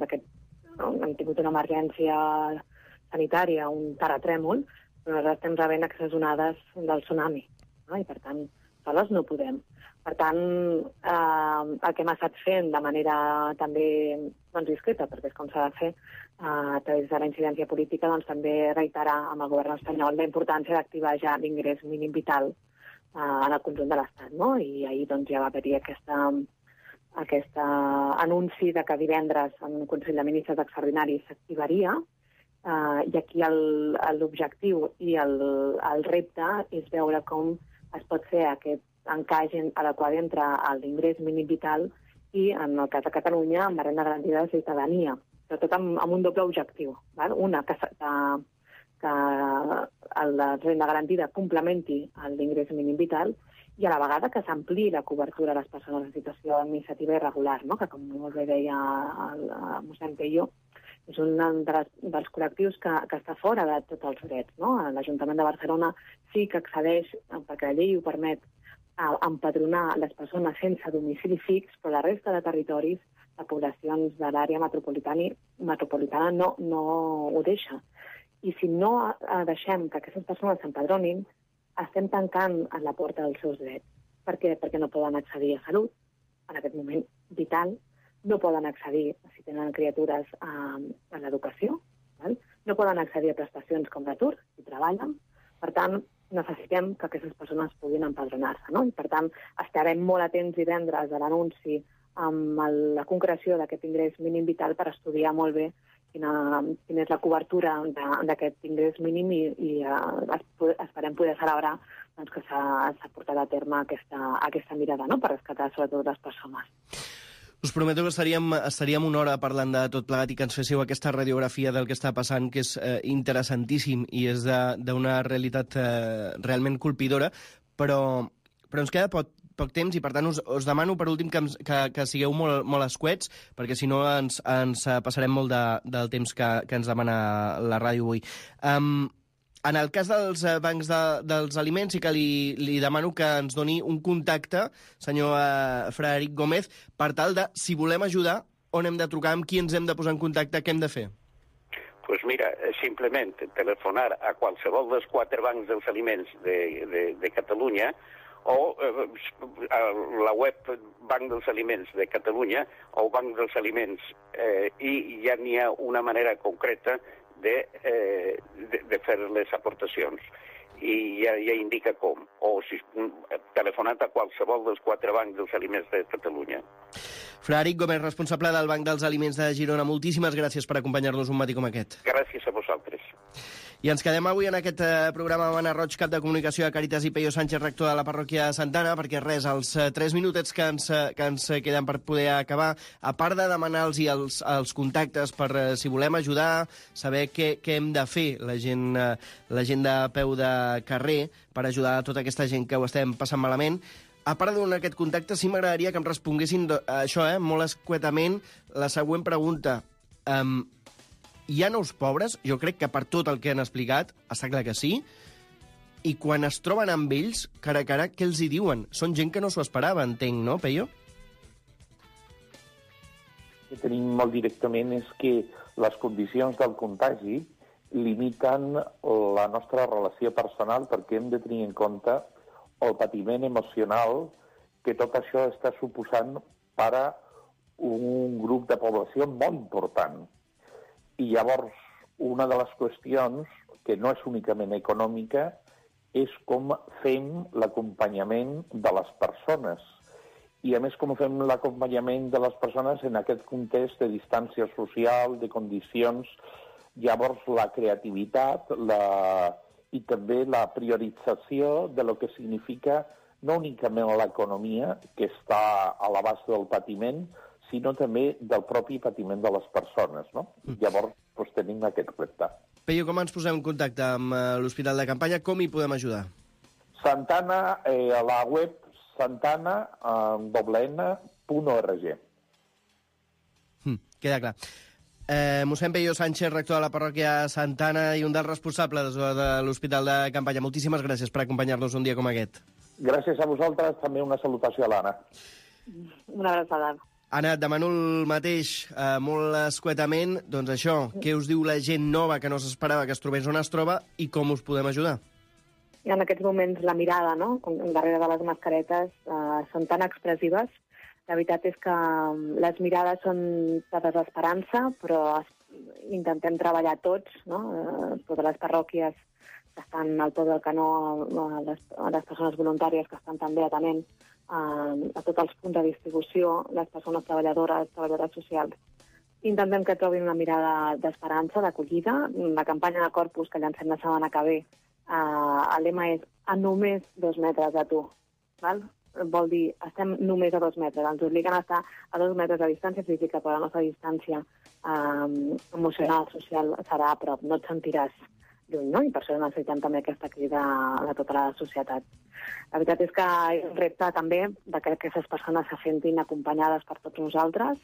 Hem tingut una emergència sanitària, un terratrèmol, però nosaltres estem rebent aquestes onades del tsunami, no? I per tant, soles no podem. Per tant, el que hem estat fent de manera també discreta, perquè és com s'ha de fer, a través de la incidència política, també reiterar amb el govern espanyol la importància d'activar ja l'ingrés mínim vital en el conjunt de l'Estat, no? I ahir ja va haver-hi aquest anunci de que divendres en un Consell de Ministres extraordinari s'activaria I aquí l'objectiu i el repte és veure com es pot fer aquest encaix adequat entre l'ingrés mínim vital i, en el cas de Catalunya, amb la renda garantida de ciutadania, sobretot amb un doble objectiu. Val? Una, que la renda garantida complementi l'ingrés mínim vital i a la vegada que s'ampliï la cobertura a les persones en situació administrativa irregular, no? Que, com molt bé deia el mossèn Peyo, és un dels col·lectius que està fora de tots els drets. No? L'Ajuntament de Barcelona sí que accedeix, perquè la llei ho permet, a empadronar les persones sense domicili fix, però la resta de territoris, de poblacions de l'àrea metropolitana no ho deixa. I si no deixem que aquestes persones s'empadronin, estem tancant la porta dels seus drets. Per què? Perquè no poden accedir a salut, en aquest moment vital, no poden accedir, si tenen criatures, a l'educació, no poden accedir a prestacions com l'atur, si treballen. Per tant, necessitem que aquestes persones puguin empadronar-se. No? I, per tant, estarem molt atents divendres a l'anunci amb la concreció d'aquest ingrés mínim vital per estudiar molt bé quina és la cobertura d'aquest ingrés mínim i esperem poder celebrar que s'ha portat a terme aquesta mirada, no? Per rescatar sobretot les persones. Us prometo que estaríem una hora parlant de tot plegat i que ens féssiu aquesta radiografia del que està passant, que és interessantíssim i és d'una realitat realment colpidora, però ens queda poc temps i, per tant, us demano, per últim, que sigueu molt escuets, perquè, si no, ens passarem molt del temps que ens demana la ràdio avui. En el cas dels bancs dels aliments, sí que li demano que ens doni un contacte, senyor Frederic Gómez, per tal de, si volem ajudar, on hem de trucar, amb qui ens hem de posar en contacte, què hem de fer? Pues mira, simplement telefonar a qualsevol dels 4 bancs dels aliments de Catalunya o a la web Banc dels Aliments de Catalunya o Banc dels Aliments i ja n'hi ha una manera concreta de fer les aportacions i ja indica com, o si telefonat a qualsevol dels 4 bancs dels aliments de Catalunya. Frederic Gómez, responsable del Banc dels Aliments de Girona, moltíssimes gràcies per acompanyar-nos un matí com aquest. Gràcies a vosaltres. I ens quedem avui en aquest programa amb Anna Roig, cap de comunicació de Càritas, i Peyo Sánchez, rector de la parròquia de Santana, perquè res, els 3 minutets que ens queden per poder acabar, a part de demanar-los els contactes per si volem ajudar, saber què hem de fer la gent de peu de carrer per ajudar a tota aquesta gent que ho estem passant malament. A part de donar aquest contacte, sí m'agradaria que em responguessin això, molt escuetament, la següent pregunta. Hi ha nous pobres? Jo crec que per tot el que han explicat, està clar que sí. I quan es troben amb ells, cara a cara, què els hi diuen? Són gent que no s'ho esperava, entenc, no, Peyo? El que tenim molt directament és que les condicions del contagi limiten la nostra relació personal, perquè hem de tenir en compte el patiment emocional que tot això està suposant per a un grup de població molt important. I llavors, una de les qüestions, que no és únicament econòmica, és com fem l'acompanyament de les persones. I, a més, com fem l'acompanyament de les persones en aquest context de distància social, de condicions. Llavors, la creativitat i també la priorització de lo que significa no únicament l'economia, que està a l'abast del patiment, sinó també del propi patiment de les persones, no? Llavors, tenim aquest repte. Peyo, com ens posem en contacte amb l'Hospital de Campanya? Com hi podem ajudar? Santana, a la web santana.org. Queda clar. Mossèn Peyo Sánchez, rector de la parròquia Santana i un dels responsables de l'Hospital de Campanya. Moltíssimes gràcies per acompanyar-nos un dia com aquest. Gràcies a vosaltres, també una salutació a l'Anna. Una abraçada. Anna, et demano el mateix, molt escuetament, doncs això, què us diu la gent nova que no s'esperava que es trobés on es troba i com us podem ajudar? I en aquests moments la mirada, no?, darrere de les mascaretes, són tan expressives. La veritat és que les mirades són de desesperança, però intentem treballar tots, no?, totes les parròquies que estan al peu del canó, les persones voluntàries que estan també atenent a tots els punts de distribució, les persones treballadores socials intentem que trobin una mirada d'esperança, d'acollida. La campanya de Corpus que llancem la setmana que ve, el lema és a només 2 metres de tu. Val? Vol dir, estem només a 2 metres. Ens obliguen a estar a 2 metres de distància física, però la nostra distància emocional, social, serà a prop. No et sentiràs lluny, no? I per això necessitem també aquesta crida de tota la societat. La veritat és que és un repte també de que aquestes persones se sentin acompanyades per tots nosaltres,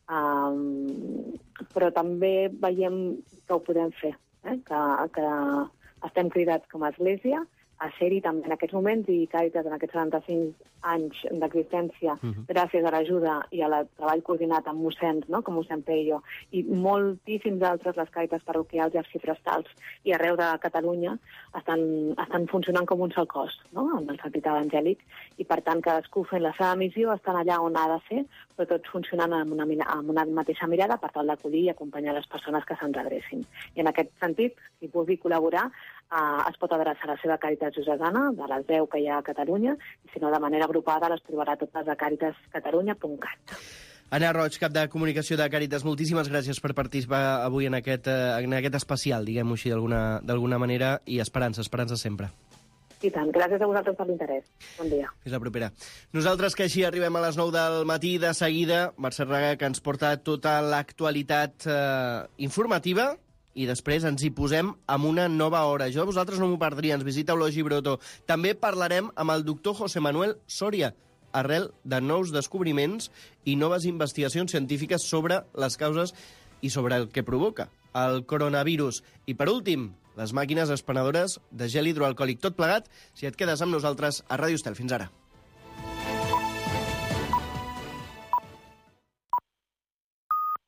però també veiem que ho podem fer, que estem cridats com a Església a ser-hi també en aquests moments, i Càritas en aquests 75 anys d'existència, gràcies a l'ajuda i al treball coordinat amb mossens, no? com mossèn Peyo, i moltíssims altres, les Càritas parroquials i arxiprestals i arreu de Catalunya, estan funcionant com un sol cos, no? en el sentit evangèlic, i per tant cadascú fent la seva missió, estan allà on ha de ser, però tots funcionant amb una mateixa mirada per tal d'acollir i acompanyar les persones que se'ns adrecin. I en aquest sentit, si vulgui col·laborar, es pot adreçar a la seva Càritas diocesana, de les 10 que hi ha a Catalunya, i si no, de manera agrupada les trobarà totes a caritascatalunya.cat. Anna Roig, cap de comunicació de Càritas, moltíssimes gràcies per participar avui en aquest especial, diguem-ho així d'alguna manera, i esperança sempre. I tant, gràcies a vosaltres per l'interès. Bon dia. Fins la propera. Nosaltres, que així arribem a les 9 del matí, de seguida, Mercè Raga, que ens porta tota l'actualitat informativa, i després ens hi posem amb una nova hora. Jo, vosaltres no m'ho perdria, ens visita Elogi Broto. També parlarem amb el doctor José Manuel Soria, arrel de nous descobriments i noves investigacions científiques sobre les causes i sobre el que provoca el coronavirus. I, per últim, les màquines expenedores de gel hidroalcohòlic. Tot plegat, si et quedes amb nosaltres a Ràdio Estel. Fins ara.